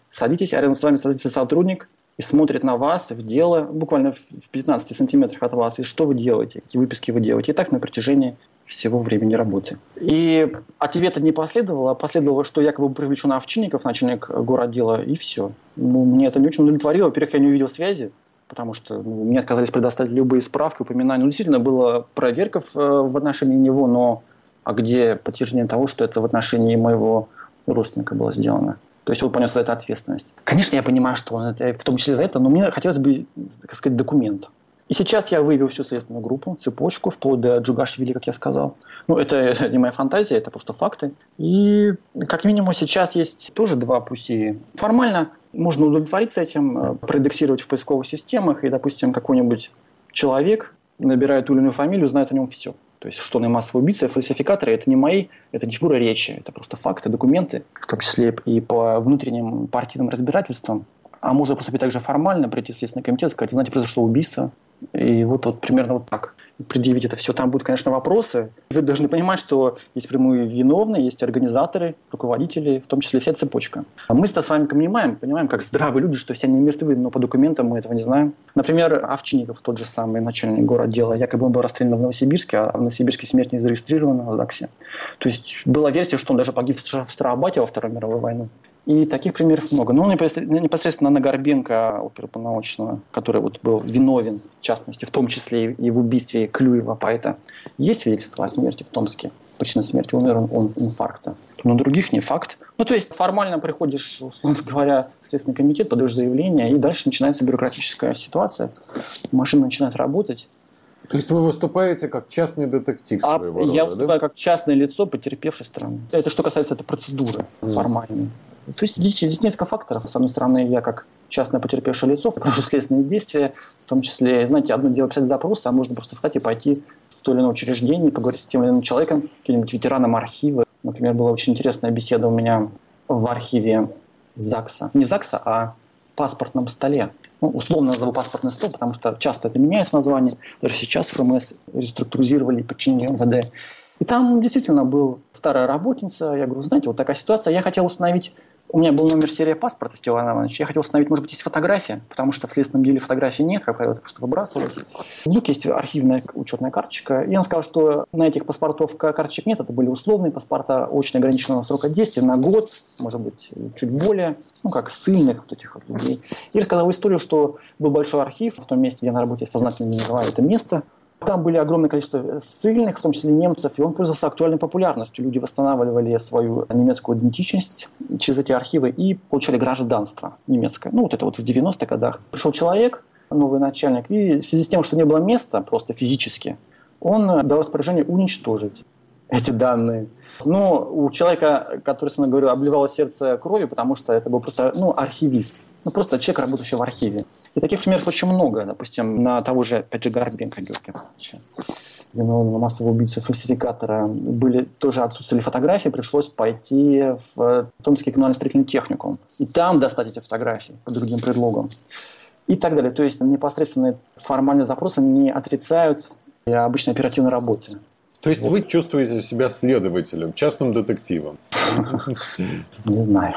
Садитесь, а рядом с вами садится сотрудник и смотрит на вас в дело, буквально в пятнадцати сантиметрах от вас, и что вы делаете, какие выписки вы делаете. И так на протяжении всего времени работы. И ответа не последовало, а последовало, что якобы привлечен Овчинников, начальник городдела, и все. Ну, мне это не очень удовлетворило. Во-первых, я не увидел связи, потому что ну, мне отказались предоставить любые справки, упоминания. Ну, действительно, была проверка в, в отношении него, но а где подтверждение того, что это в отношении моего родственника было сделано? То есть он понес за это ответственность. Конечно, я понимаю, что он это, в том числе за это, но мне хотелось бы, так сказать, документ. И сейчас я выявил всю следственную группу, цепочку, вплоть до Джугашвили, как я сказал. Ну, это не моя фантазия, это просто факты. И, как минимум, сейчас есть тоже два пути. Формально можно удовлетвориться этим, проиндексировать в поисковых системах, и, допустим, какой-нибудь человек набирает ту или иную фамилию, знает о нем все. То есть, что на массовые убийцы, фальсификаторы, это не мои, это не фигура речи, это просто факты, документы, в том числе и по внутренним партийным разбирательствам. А можно поступить также формально, прийти в Следственный комитет, сказать, знаете, произошло убийство. И вот, вот примерно вот так предъявить это все. Там будут, конечно, вопросы. Вы должны понимать, что есть прямые виновные, есть организаторы, руководители, в том числе вся цепочка. А мы-то с вами понимаем, понимаем, как здравые люди, что все они мертвы, но по документам мы этого не знаем. Например, Овчинников, тот же самый начальник городдела, якобы он был расстрелян в Новосибирске, а в Новосибирске смерть не зарегистрирована в ЗАГСе. То есть была версия, что он даже погиб в Старообате во Вторую мировую войну. И таких примеров много. Ну, непосредственно на Горбенко, оперуполномоченного, который вот был виновен, в частности, в том числе и в убийстве Клюева, поэта, есть свидетельство о смерти в Томске. Причина смерти умер он, он инфаркта. Но других не факт. Ну, то есть формально приходишь, условно говоря, в Следственный комитет, подаешь заявление, и дальше начинается бюрократическая ситуация. Машина начинает работать. То есть вы выступаете как частный детектив а своего рода, Я выступаю да? как частное лицо потерпевшей стороны. Это что касается этой процедуры mm. формальной. То есть здесь, здесь несколько факторов. С одной стороны, я как частное потерпевшее лицо провожу следственные действия, в том числе, знаете, одно дело писать запрос, а можно просто встать и пойти в то или иное учреждение, поговорить с тем или иным человеком, каким-нибудь ветераном архива. Например, была очень интересная беседа у меня в архиве ЗАГСа. Не ЗАГСа, а паспортном столе. Ну, условно назову паспортный стол, потому что часто это меняется название. Даже сейчас ФРМС реструктуризировали и подчинили МВД. И там действительно была старая работница. Я говорю, знаете, вот такая ситуация. Я хотел установить... У меня был номер серии паспорта, Степан Иванович. Я хотел установить, может быть, есть фотография, потому что в следственном деле фотографий нет, как правило, это просто выбрасывают. Вдруг есть архивная учетная карточка. И он сказал, что на этих паспортов карточек нет. Это были условные паспорта очень ограниченного срока действия на год, может быть, чуть более, ну, как ссыльных вот этих вот людей. И рассказал историю, что был большой архив в том месте, где я на работе, сознательно не называю это место. Там были огромное количество ссыльных, в том числе немцев, и он пользовался актуальной популярностью. Люди восстанавливали свою немецкую идентичность через эти архивы и получали гражданство немецкое. Ну, вот это вот в девяностых годах. Пришел человек, новый начальник, и в связи с тем, что не было места просто физически, он дал распоряжение уничтожить эти данные. Но у человека, который, со мной говорил, обливало сердце кровью, потому что это был просто, ну, архивист. Ну, просто человек, работающий в архиве. И таких примеров очень много. Допустим, на того же, опять же, Горбенко Георгия Ивановича, виновного массового убийцы, фальсификатора, были, тоже отсутствовали фотографии, пришлось пойти в Томский коммунально-строительный техникум. И там достать эти фотографии под другим предлогом. И так далее. То есть непосредственные формальные запросы не отрицают обычной оперативной работе. То есть вот. Вы чувствуете себя следователем, частным детективом? Не знаю.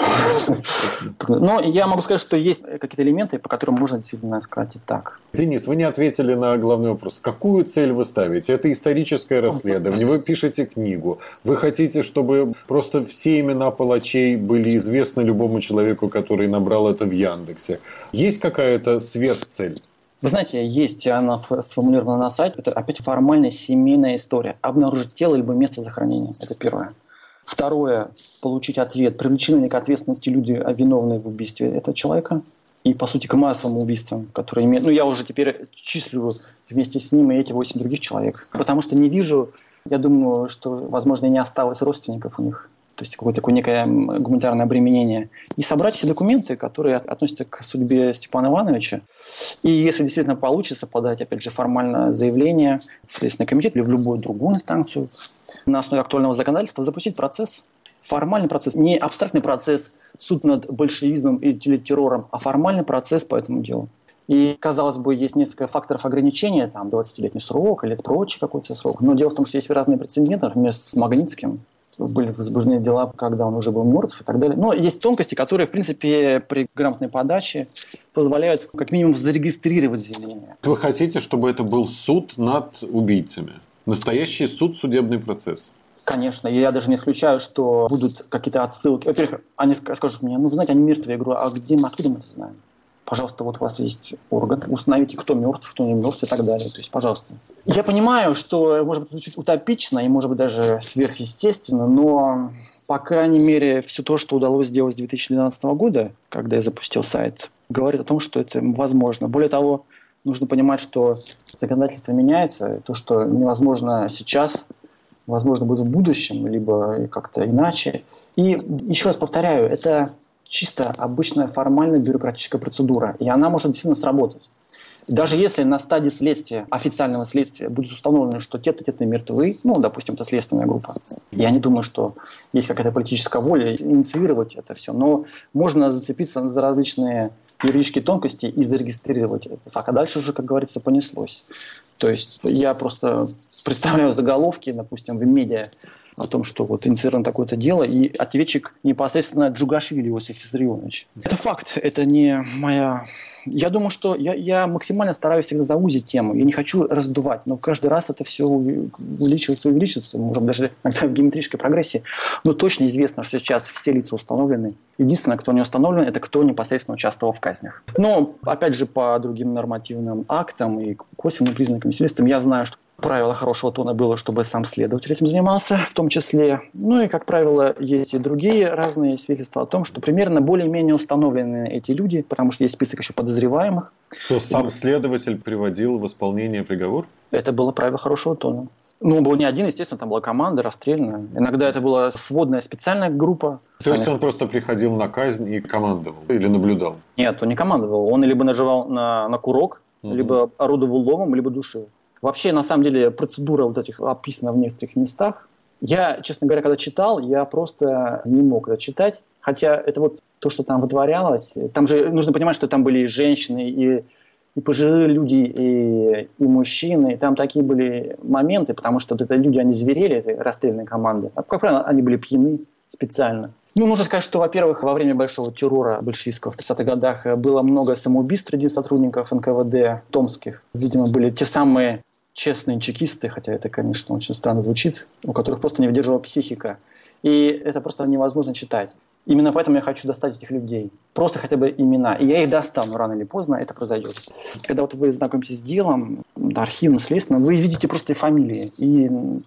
Но я могу сказать, что есть какие-то элементы, по которым можно действительно сказать и так. Денис, вы не ответили на главный вопрос. Какую цель вы ставите? Это историческое расследование. Вы пишете книгу. Вы хотите, чтобы просто все имена палачей были известны любому человеку, который набрал это в Яндексе? Есть какая-то сверхцель? Вы знаете, есть, она сформулирована на сайте, это опять формальная семейная история. Обнаружить тело либо место захоронения. Это первое. Второе. Получить ответ, привлечены ли к ответственности люди, виновные в убийстве этого человека. И, по сути, к массовым убийствам, которые имеют... Ну, я уже теперь числю вместе с ним и эти восемь других человек. Потому что не вижу, я думаю, что, возможно, и не осталось родственников у них. То есть какое-то такое некое гуманитарное обременение. И собрать все документы, которые относятся к судьбе Степана Ивановича. И если действительно получится подать, опять же, формальное заявление в Следственный комитет или в любую другую инстанцию, на основе актуального законодательства запустить процесс. Формальный процесс, не абстрактный процесс, суд над большевизмом или террором, а формальный процесс по этому делу. И, казалось бы, есть несколько факторов ограничения, там, двадцатилетний срок или прочий какой-то срок. Но дело в том, что есть разные прецеденты, например, с Магнитским. были возбуждены дела, когда он уже был мертв и так далее. Но есть тонкости, которые, в принципе, при грамотной подаче позволяют как минимум зарегистрировать заявление. Вы хотите, чтобы это был суд над убийцами? Настоящий суд, судебный процесс? Конечно. И я даже не исключаю, что будут какие-то отсылки. Во-первых, они скажут мне, ну, вы знаете, они мертвые. Я говорю, а где мы, откуда мы это знаем? Пожалуйста, вот у вас есть орган, установите, кто мертв, кто не мертв и так далее. То есть, пожалуйста. Я понимаю, что, может быть, звучит утопично и, может быть, даже сверхъестественно, но, по крайней мере, все то, что удалось сделать с две тысячи двенадцатого года, когда я запустил сайт, говорит о том, что это возможно. Более того, нужно понимать, что законодательство меняется, то, что невозможно сейчас, возможно, будет в будущем, либо как-то иначе. И еще раз повторяю, это чисто обычная формальная бюрократическая процедура, и она может действительно сработать. Даже если на стадии следствия, официального следствия, будет установлено, что те-то, те-то мертвы, ну, допустим, это следственная группа, я не думаю, что есть какая-то политическая воля инициировать это все, но можно зацепиться за различные юридические тонкости и зарегистрировать это. А дальше уже, как говорится, понеслось. То есть я просто представляю заголовки, допустим, в медиа о том, что вот инициировано такое-то дело, и ответчик непосредственно Джугашвили Иосиф Виссарионович. Это факт, это не моя... Я думаю, что я, я максимально стараюсь всегда заузить тему. Я не хочу раздувать, но каждый раз это все увеличивается, увеличивается, может, даже иногда в геометрической прогрессии. Но точно известно, что сейчас все лица установлены. Единственное, кто не установлен, это кто непосредственно участвовал в казнях. Но, опять же, по другим нормативным актам и косвенным признакам свидетельствам я знаю, что правило хорошего тона было, чтобы сам следователь этим занимался, в том числе. Ну и, как правило, есть и другие разные свидетельства о том, что примерно более-менее установлены эти люди, потому что есть список еще подозреваемых. Что сам следователь приводил в исполнение приговор? Это было правило хорошего тона. Ну, был не один, естественно, там была команда расстрельная. Иногда это была сводная специальная группа. То есть он просто приходил на казнь и командовал? Или наблюдал? Нет, он не командовал. Он либо нажимал на, на курок, угу. либо орудовал ломом, либо душил. Вообще, на самом деле, процедура вот этих описана в некоторых местах. Я, честно говоря, когда читал, я просто не мог это читать. Хотя это вот то, что там вытворялось. Там же нужно понимать, что там были и женщины, и, и пожилые люди, и, и мужчины. И там такие были моменты, потому что вот это люди, они зверели, этой расстрельной команды. А, как правило, они были пьяны специально. Ну, нужно сказать, что, во-первых, во время большого террора большевистского в тридцатых годах было много самоубийств среди сотрудников эн ка вэ дэ томских. Видимо, были те самые честные чекисты, хотя это, конечно, очень странно звучит, у которых просто не выдерживала психика. И это просто невозможно читать. Именно поэтому я хочу достать этих людей. Просто хотя бы имена. И я их достану рано или поздно, это произойдет. Когда вот вы знакомитесь с делом, архивным, следственным, вы видите просто и фамилии, и,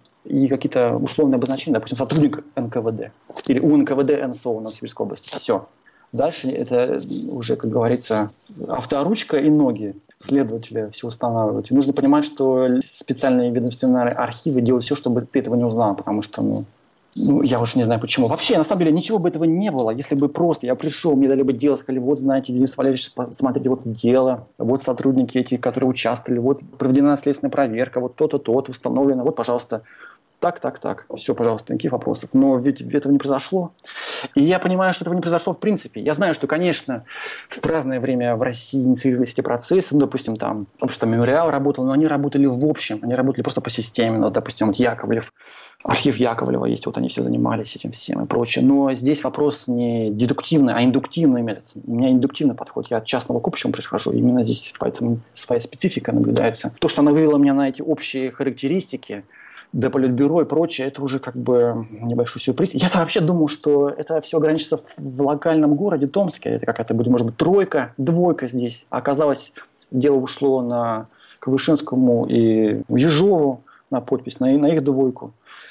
и какие-то условные обозначения, допустим, сотрудник эн ка вэ дэ или у эн ка вэ дэ эн эс о в Новосибирской области. Все. Дальше это уже, как говорится, авторучка и ноги следователя все устанавливают. И нужно понимать, что специальные ведомственные архивы делают все, чтобы ты этого не узнал, потому что, ну, Ну, я уже не знаю почему. Вообще, на самом деле, ничего бы этого не было, если бы просто я пришел, мне дали бы дело, сказали, вот, знаете, Денис Валерьевич, смотрите, вот дело, вот сотрудники эти, которые участвовали, вот проведена следственная проверка, вот то-то, то-то установлено, вот, пожалуйста, так, так, так, все, пожалуйста, никаких вопросов. Но ведь этого не произошло. И я понимаю, что этого не произошло в принципе. Я знаю, что, конечно, в разное время в России инициировались эти процессы, ну, допустим, там, общество «Мемориал» работало, но они работали в общем, они работали просто по системе. Ну, допустим, вот Яковлев, архив Яковлева есть, вот они все занимались этим всем и прочее. Но здесь вопрос не дедуктивный, а индуктивный метод. У меня индуктивный подход. Я от частного к общему происхожу. Именно здесь поэтому своя специфика наблюдается. То, что она вывела меня на эти общие характеристики, до политбюро и прочее, это уже как бы небольшой сюрприз. Я-то вообще думал, что это все ограничится в локальном городе Томске. Это какая-то будет, может быть, тройка, двойка здесь. А оказалось, дело ушло на к Вышинскому и Ежову на подпись, на, на их двойку.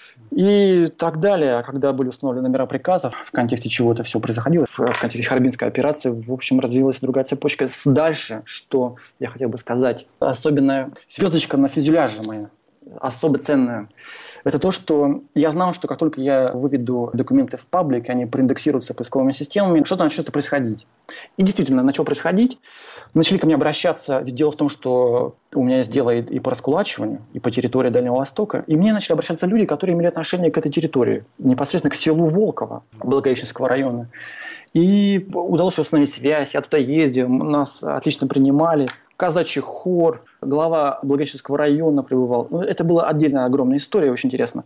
И так далее. А когда были установлены номера приказов, в контексте чего это все происходило, в, в контексте Харбинской операции, в общем, развилась другая цепочка. Дальше, что я хотел бы сказать, особенная звездочка на фюзеляже моя, особо ценное, это то, что я знал, что как только я выведу документы в паблик, они проиндексируются поисковыми системами, что-то начнется происходить. И действительно, начало происходить. Начали ко мне обращаться, ведь дело в том, что у меня есть дело и по раскулачиванию, и по территории Дальнего Востока. И мне начали обращаться люди, которые имели отношение к этой территории, непосредственно к селу Волково, Благовещенского района. И удалось установить связь, я туда ездил, нас отлично принимали. казачий хор, глава Благовещенского района пребывал. Ну, это была отдельная огромная история, очень интересно.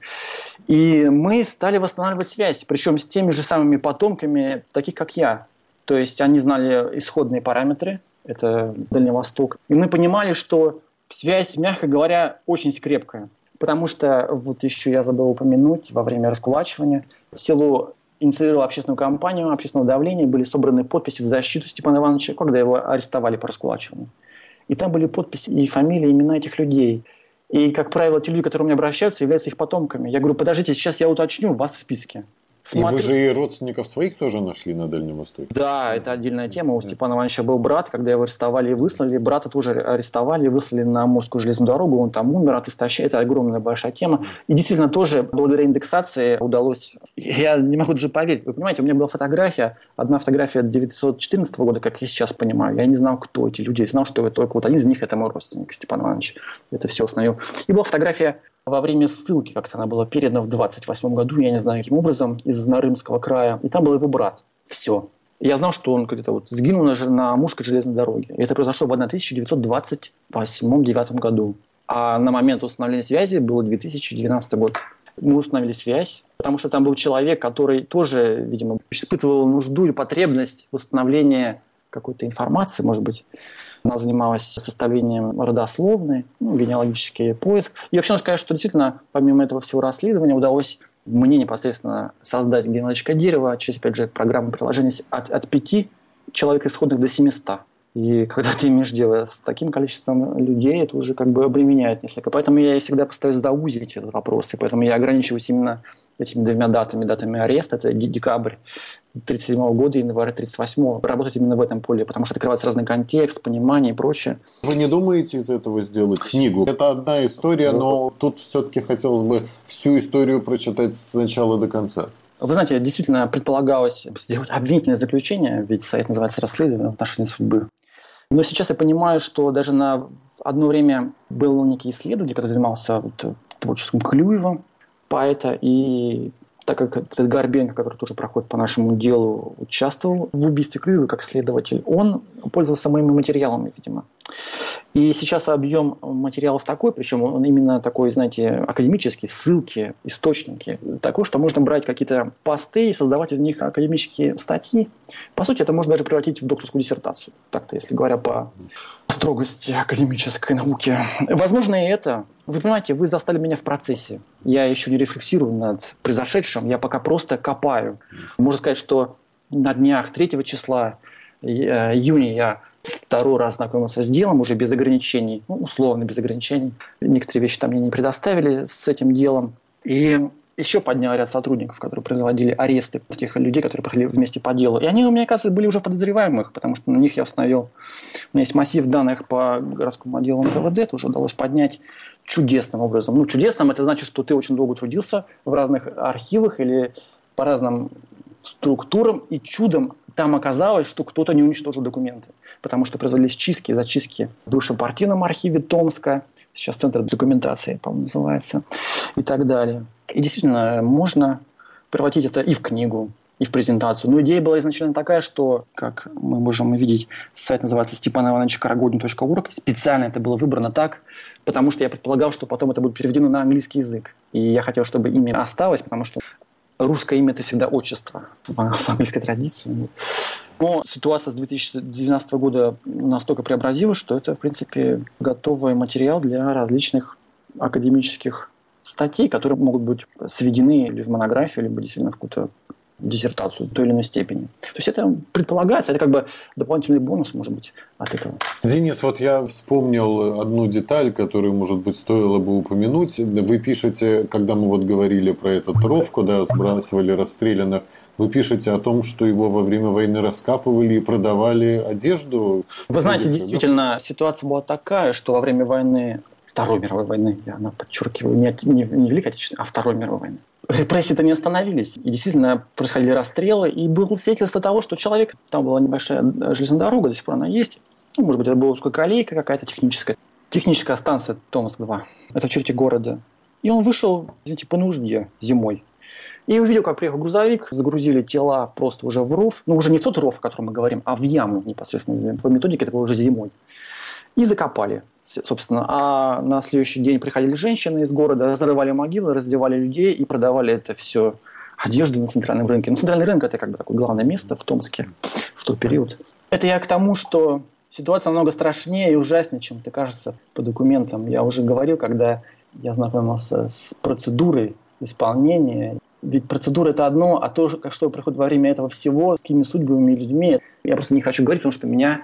И мы стали восстанавливать связь, причем с теми же самыми потомками, таких как я. То есть они знали исходные параметры, это Дальний Восток. И мы понимали, что связь, мягко говоря, очень крепкая. Потому что, вот еще я забыл упомянуть, во время раскулачивания село инициировало общественную кампанию, общественного давления, были собраны подписи в защиту Степана Ивановича, когда его арестовали по раскулачиванию. И там были подписи и фамилии, имена этих людей. И, как правило, те люди, которые ко мне обращаются, являются их потомками. Я говорю, подождите, сейчас я уточню вас в списке. Смотрю. И вы же и родственников своих тоже нашли на Дальнем Востоке? Да, это отдельная тема. У Степана Ивановича был брат, когда его арестовали и выслали. Брата тоже арестовали и выслали на Амурскую железную дорогу. Он там умер от истощения. Это огромная большая тема. И действительно тоже благодаря индексации удалось... Я не могу даже поверить. Вы понимаете, у меня была фотография, одна фотография тысяча девятьсот четырнадцатого года, как я сейчас понимаю. Я не знал, кто эти люди. Я знал, что только вот один из них – это мой родственник Степан Иванович. Это все узнаю. И была фотография во время ссылки, как-то она была передана в двадцать восьмом году, я не знаю, каким образом, из Нарымского края. И там был его брат. Все. И я знал, что он где-то вот сгинул на, на Амурской железной дороге. И это произошло в тысяча девятьсот двадцать восьмом-девятом году. А на момент установления связи был две тысячи двенадцатый год. Мы установили связь, потому что там был человек, который тоже, видимо, испытывал нужду или потребность в установлении какой-то информации, может быть. Она занималась составлением родословной, ну, генеалогический поиск. И вообще нужно сказать, что действительно, помимо этого всего расследования, удалось мне непосредственно создать генеалогическое дерево через, опять же, программу приложения от, от пяти человек исходных до семисот. И когда ты имеешь дело с таким количеством людей, это уже как бы обременяет несколько. Поэтому я всегда постараюсь заузить этот вопрос. И поэтому я ограничиваюсь именно этими двумя датами, датами ареста. Это декабрь тридцать седьмого года и январь тридцать восьмого. Работать именно в этом поле, потому что открывается разный контекст, понимание и прочее. Вы не думаете из этого сделать книгу? Это одна история, но тут все-таки хотелось бы всю историю прочитать с начала до конца. Вы знаете, действительно предполагалось сделать обвинительное заключение, ведь сайт называется «Расследование в отношении судьбы». Но сейчас я понимаю, что даже на одно время был некий исследователь, который занимался вот творчеством Клюева, поэта, и так как этот Горбенко, который тоже проходит по нашему делу, участвовал в убийстве Клюева как следователь, он пользовался моими материалами, видимо. И сейчас объем материалов такой, причем он именно такой, знаете, академический, ссылки, источники, такой, что можно брать какие-то посты и создавать из них академические статьи. По сути, это можно даже превратить в докторскую диссертацию, так-то, если говоря по строгости академической науки. Возможно, и это. Вы понимаете, вы застали меня в процессе. Я еще не рефлексирую над произошедшим, я пока просто копаю. Можно сказать, что на днях третьего числа июня я второй раз знакомился с делом, уже без ограничений, ну, условно без ограничений. Некоторые вещи там мне не предоставили с этим делом. И еще поднял ряд сотрудников, которые производили аресты тех людей, которые проходили вместе по делу. И они у меня, оказывается, были уже подозреваемых, потому что на них я установил... У меня есть массив данных по городскому отделу эн ка вэ дэ, это уже удалось поднять чудесным образом. Ну, чудесным это значит, что ты очень долго трудился в разных архивах или по разным структурам, и чудом там оказалось, что кто-то не уничтожил документы. Потому что производились чистки, зачистки в бывшем партийном архиве Томска, сейчас Центр документации, по-моему, называется, и так далее. И действительно, можно превратить это и в книгу, и в презентацию. Но идея была изначально такая, что, как мы можем увидеть, сайт называется степан иванович карагодин точка орг. Специально это было выбрано так, потому что я предполагал, что потом это будет переведено на английский язык. И я хотел, чтобы имя осталось, потому что русское имя – это всегда отчество в английской традиции. Но ситуация с две тысячи двенадцатого года настолько преобразилась, что это, в принципе, готовый материал для различных академических статей, которые могут быть сведены или в монографию, либо действительно в какую-то диссертацию в той или иной степени. То есть это предполагается, это как бы дополнительный бонус, может быть, от этого. Денис, вот я вспомнил одну деталь, которую, может быть, стоило бы упомянуть. Вы пишете, когда мы вот говорили про этот ров, куда сбрасывали расстрелянных, вы пишете о том, что его во время войны раскапывали и продавали одежду. Вы знаете, действительно, да? Ситуация была такая, что во время войны, Второй мировой войны, я она подчеркиваю, не, не, не Великой Отечественной, а Второй мировой войны, репрессии-то не остановились. И действительно происходили расстрелы. И было свидетельство того, что человек... Там была небольшая железная дорога, до сих пор она есть. Ну, может быть, это была узкая колейка какая-то техническая. Техническая станция Томск-два. Это в черте города. И он вышел, извините, по нужде зимой. И увидел, как приехал грузовик, загрузили тела просто уже в ров. Ну, уже не в тот ров, о котором мы говорим, а в яму непосредственно. По методике это было уже зимой. и закопали, собственно. А на следующий день приходили женщины из города, разрывали могилы, раздевали людей и продавали это все одежду на центральном рынке. Ну, центральный рынок – это как бы такое главное место в Томске в тот период. Это я к тому, что ситуация намного страшнее и ужаснее, чем это кажется по документам. Я уже говорил, когда я знакомился с процедурой исполнения. Ведь процедура – это одно, а то, что происходит во время этого всего, с какими судьбами и людьми, я просто не хочу говорить, потому что меня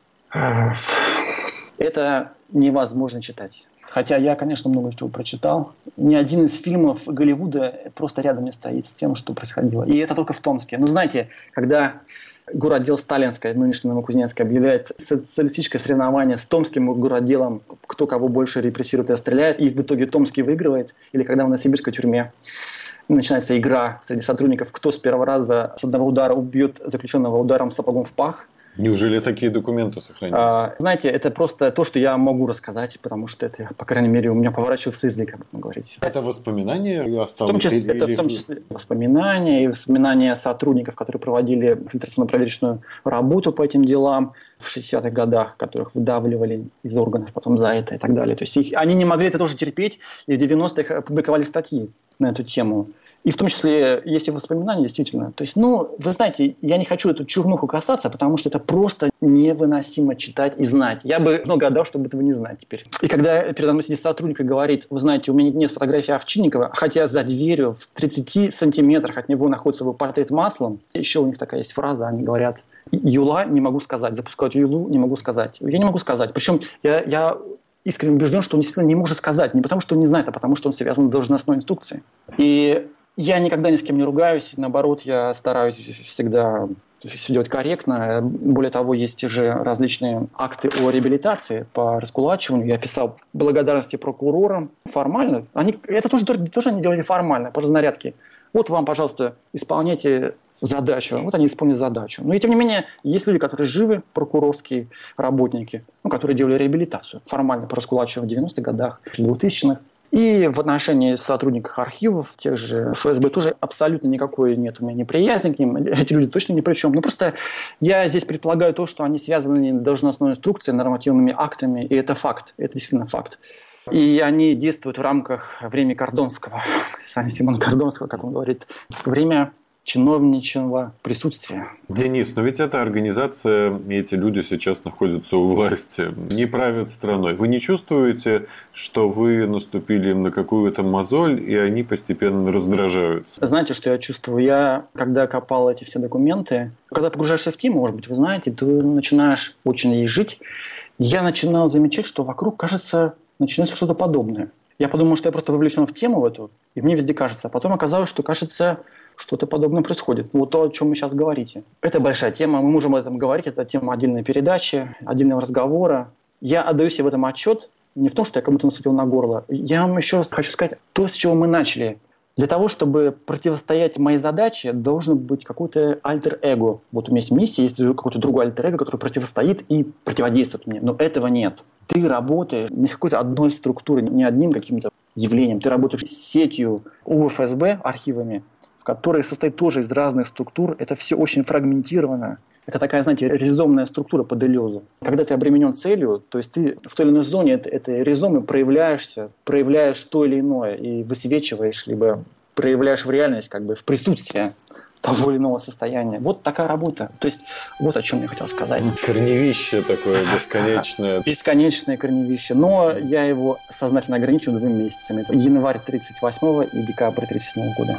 это невозможно читать. Хотя я, конечно, много чего прочитал. Ни один из фильмов Голливуда просто рядом не стоит с тем, что происходило. И это только в Томске. Ну, знаете, когда городдел Сталинская, нынешний Новокузнецкая, объявляет социалистическое соревнование с томским городделом, кто кого больше репрессирует и стреляет, и в итоге Томский выигрывает, или когда в Новосибирской тюрьме начинается игра среди сотрудников, кто с первого раза с одного удара убьет заключенного ударом сапогом в пах. Неужели такие документы сохранились? А, знаете, это просто то, что я могу рассказать, потому что это, по крайней мере, у меня поворачивается язык, об этом говорить. Это воспоминания осталось? В том числе, или... Это в том числе воспоминания и воспоминания сотрудников, которые проводили фильтрационно-проверочную работу по этим делам в шестидесятых годах, которых выдавливали из органов потом за это и так далее. То есть их, они не могли это тоже терпеть, и в девяностых публиковали статьи на эту тему. И в том числе есть и воспоминания, действительно. То есть, ну, вы знаете, я не хочу эту чернуху касаться, потому что это просто невыносимо читать и знать. Я бы много отдал, чтобы этого не знать теперь. И когда передо мной сидит сотрудник и говорит, вы знаете, у меня нет фотографии Овчинникова, хотя за дверью в тридцати сантиметрах от него находится его портрет маслом. Еще у них такая есть фраза, они говорят, Юла не могу сказать, запускают Юлу не могу сказать. Я не могу сказать. Причем я... я искренне убежден, что он действительно не может сказать. Не потому, что он не знает, а потому, что он связан с должностной инструкцией. И я никогда ни с кем не ругаюсь. Наоборот, я стараюсь всегда все делать корректно. Более того, есть же различные акты о реабилитации по раскулачиванию. Я писал благодарности прокурорам формально. Они, это тоже, тоже они делали формально, по разнарядке. Вот вам, пожалуйста, исполняйте задачу. Вот они исполнили задачу. Но и тем не менее, есть люди, которые живы, прокурорские работники, ну, которые делали реабилитацию формально по раскулачиванию в девяностых годах, двухтысячных. И в отношении сотрудников архивов, тех же эф эс бэ, тоже абсолютно никакой нет у меня неприязни к ним. Эти люди точно ни при чем. Ну, просто я здесь предполагаю то, что они связаны с должностной инструкцией, нормативными актами, и это факт. Это действительно факт. И они действуют в рамках времени Кордонского, Симона Кордонского, как он говорит, время чиновничьего присутствия. Денис, но ведь эта организация, эти люди сейчас находятся у власти, не правят страной. Вы не чувствуете, что вы наступили на какую-то мозоль, и они постепенно раздражаются? Знаете, что я чувствую? Я, когда копал эти все документы, когда погружаешься в тему, может быть, вы знаете, ты начинаешь очень ей жить. Я начинал замечать, что вокруг, кажется, начинается что-то подобное. Я подумал, что я просто вовлечен в тему в эту, и мне везде кажется. А потом оказалось, что, кажется, что-то подобное происходит. Вот то, о чем вы сейчас говорите. Это большая тема, мы можем об этом говорить, это тема отдельной передачи, отдельного разговора. Я отдаю себе в этом отчет, не в том, что я кому-то наступил на горло. Я вам еще раз хочу сказать, то, с чего мы начали. Для того, чтобы противостоять моей задаче, должен быть какой-то альтер-эго. Вот у меня есть миссия, есть какой-то другой альтер-эго, который противостоит и противодействует мне. Но этого нет. Ты работаешь не с какой-то одной структурой, не одним каким-то явлением. Ты работаешь с сетью у эф эс бэ, архивами, в которой состоит тоже из разных структур. Это все очень фрагментировано. Это такая, знаете, ризомная структура по Делезу. Когда ты обременен целью, то есть ты в той или иной зоне этой, этой ризомы проявляешься, проявляешь то или иное и высвечиваешь, либо проявляешь в реальность, как бы в присутствии того или иного состояния. Вот такая работа. То есть вот о чем я хотел сказать. Корневище такое бесконечное. Бесконечное корневище. Но я его сознательно ограничил двумя месяцами. Это январь тридцать восьмого и декабрь тридцать седьмого года.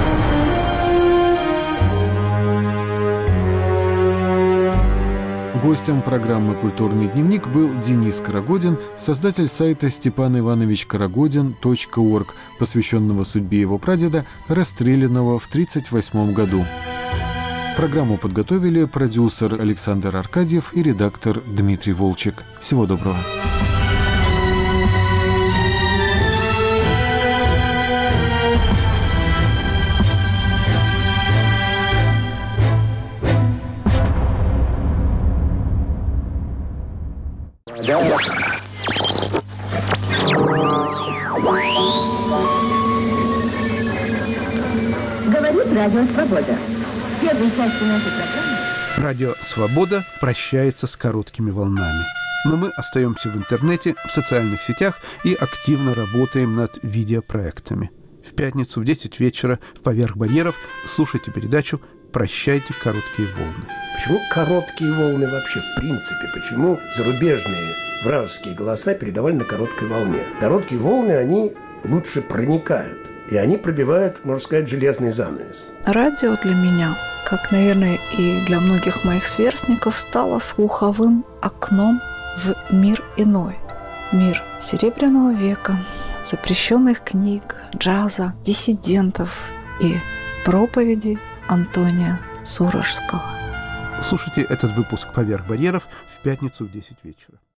Гостем программы «Культурный дневник» был Денис Карагодин, создатель сайта степан иванович карагодин точка орг, посвященного судьбе его прадеда, расстрелянного в тридцать восьмом году. Программу подготовили продюсер Александр Аркадьев и редактор Дмитрий Волчек. Всего доброго. Говорит Радио Свобода. Первой частью нашей программы Радио Свобода прощается с короткими волнами. Но мы остаемся в интернете, в социальных сетях и активно работаем над видеопроектами. В пятницу в десять вечера в «Поверх барьеров» слушайте передачу «Прощайте короткие волны». Почему короткие волны вообще в принципе? Почему зарубежные вражеские голоса передавали на короткой волне? Короткие волны, они лучше проникают. И они пробивают, можно сказать, железный занавес. Радио для меня, как, наверное, и для многих моих сверстников, стало слуховым окном в мир иной. Мир Серебряного века, запрещенных книг, джаза, диссидентов и проповеди Антония Сурожского. Слушайте этот выпуск «Поверх барьеров» в пятницу в десять вечера.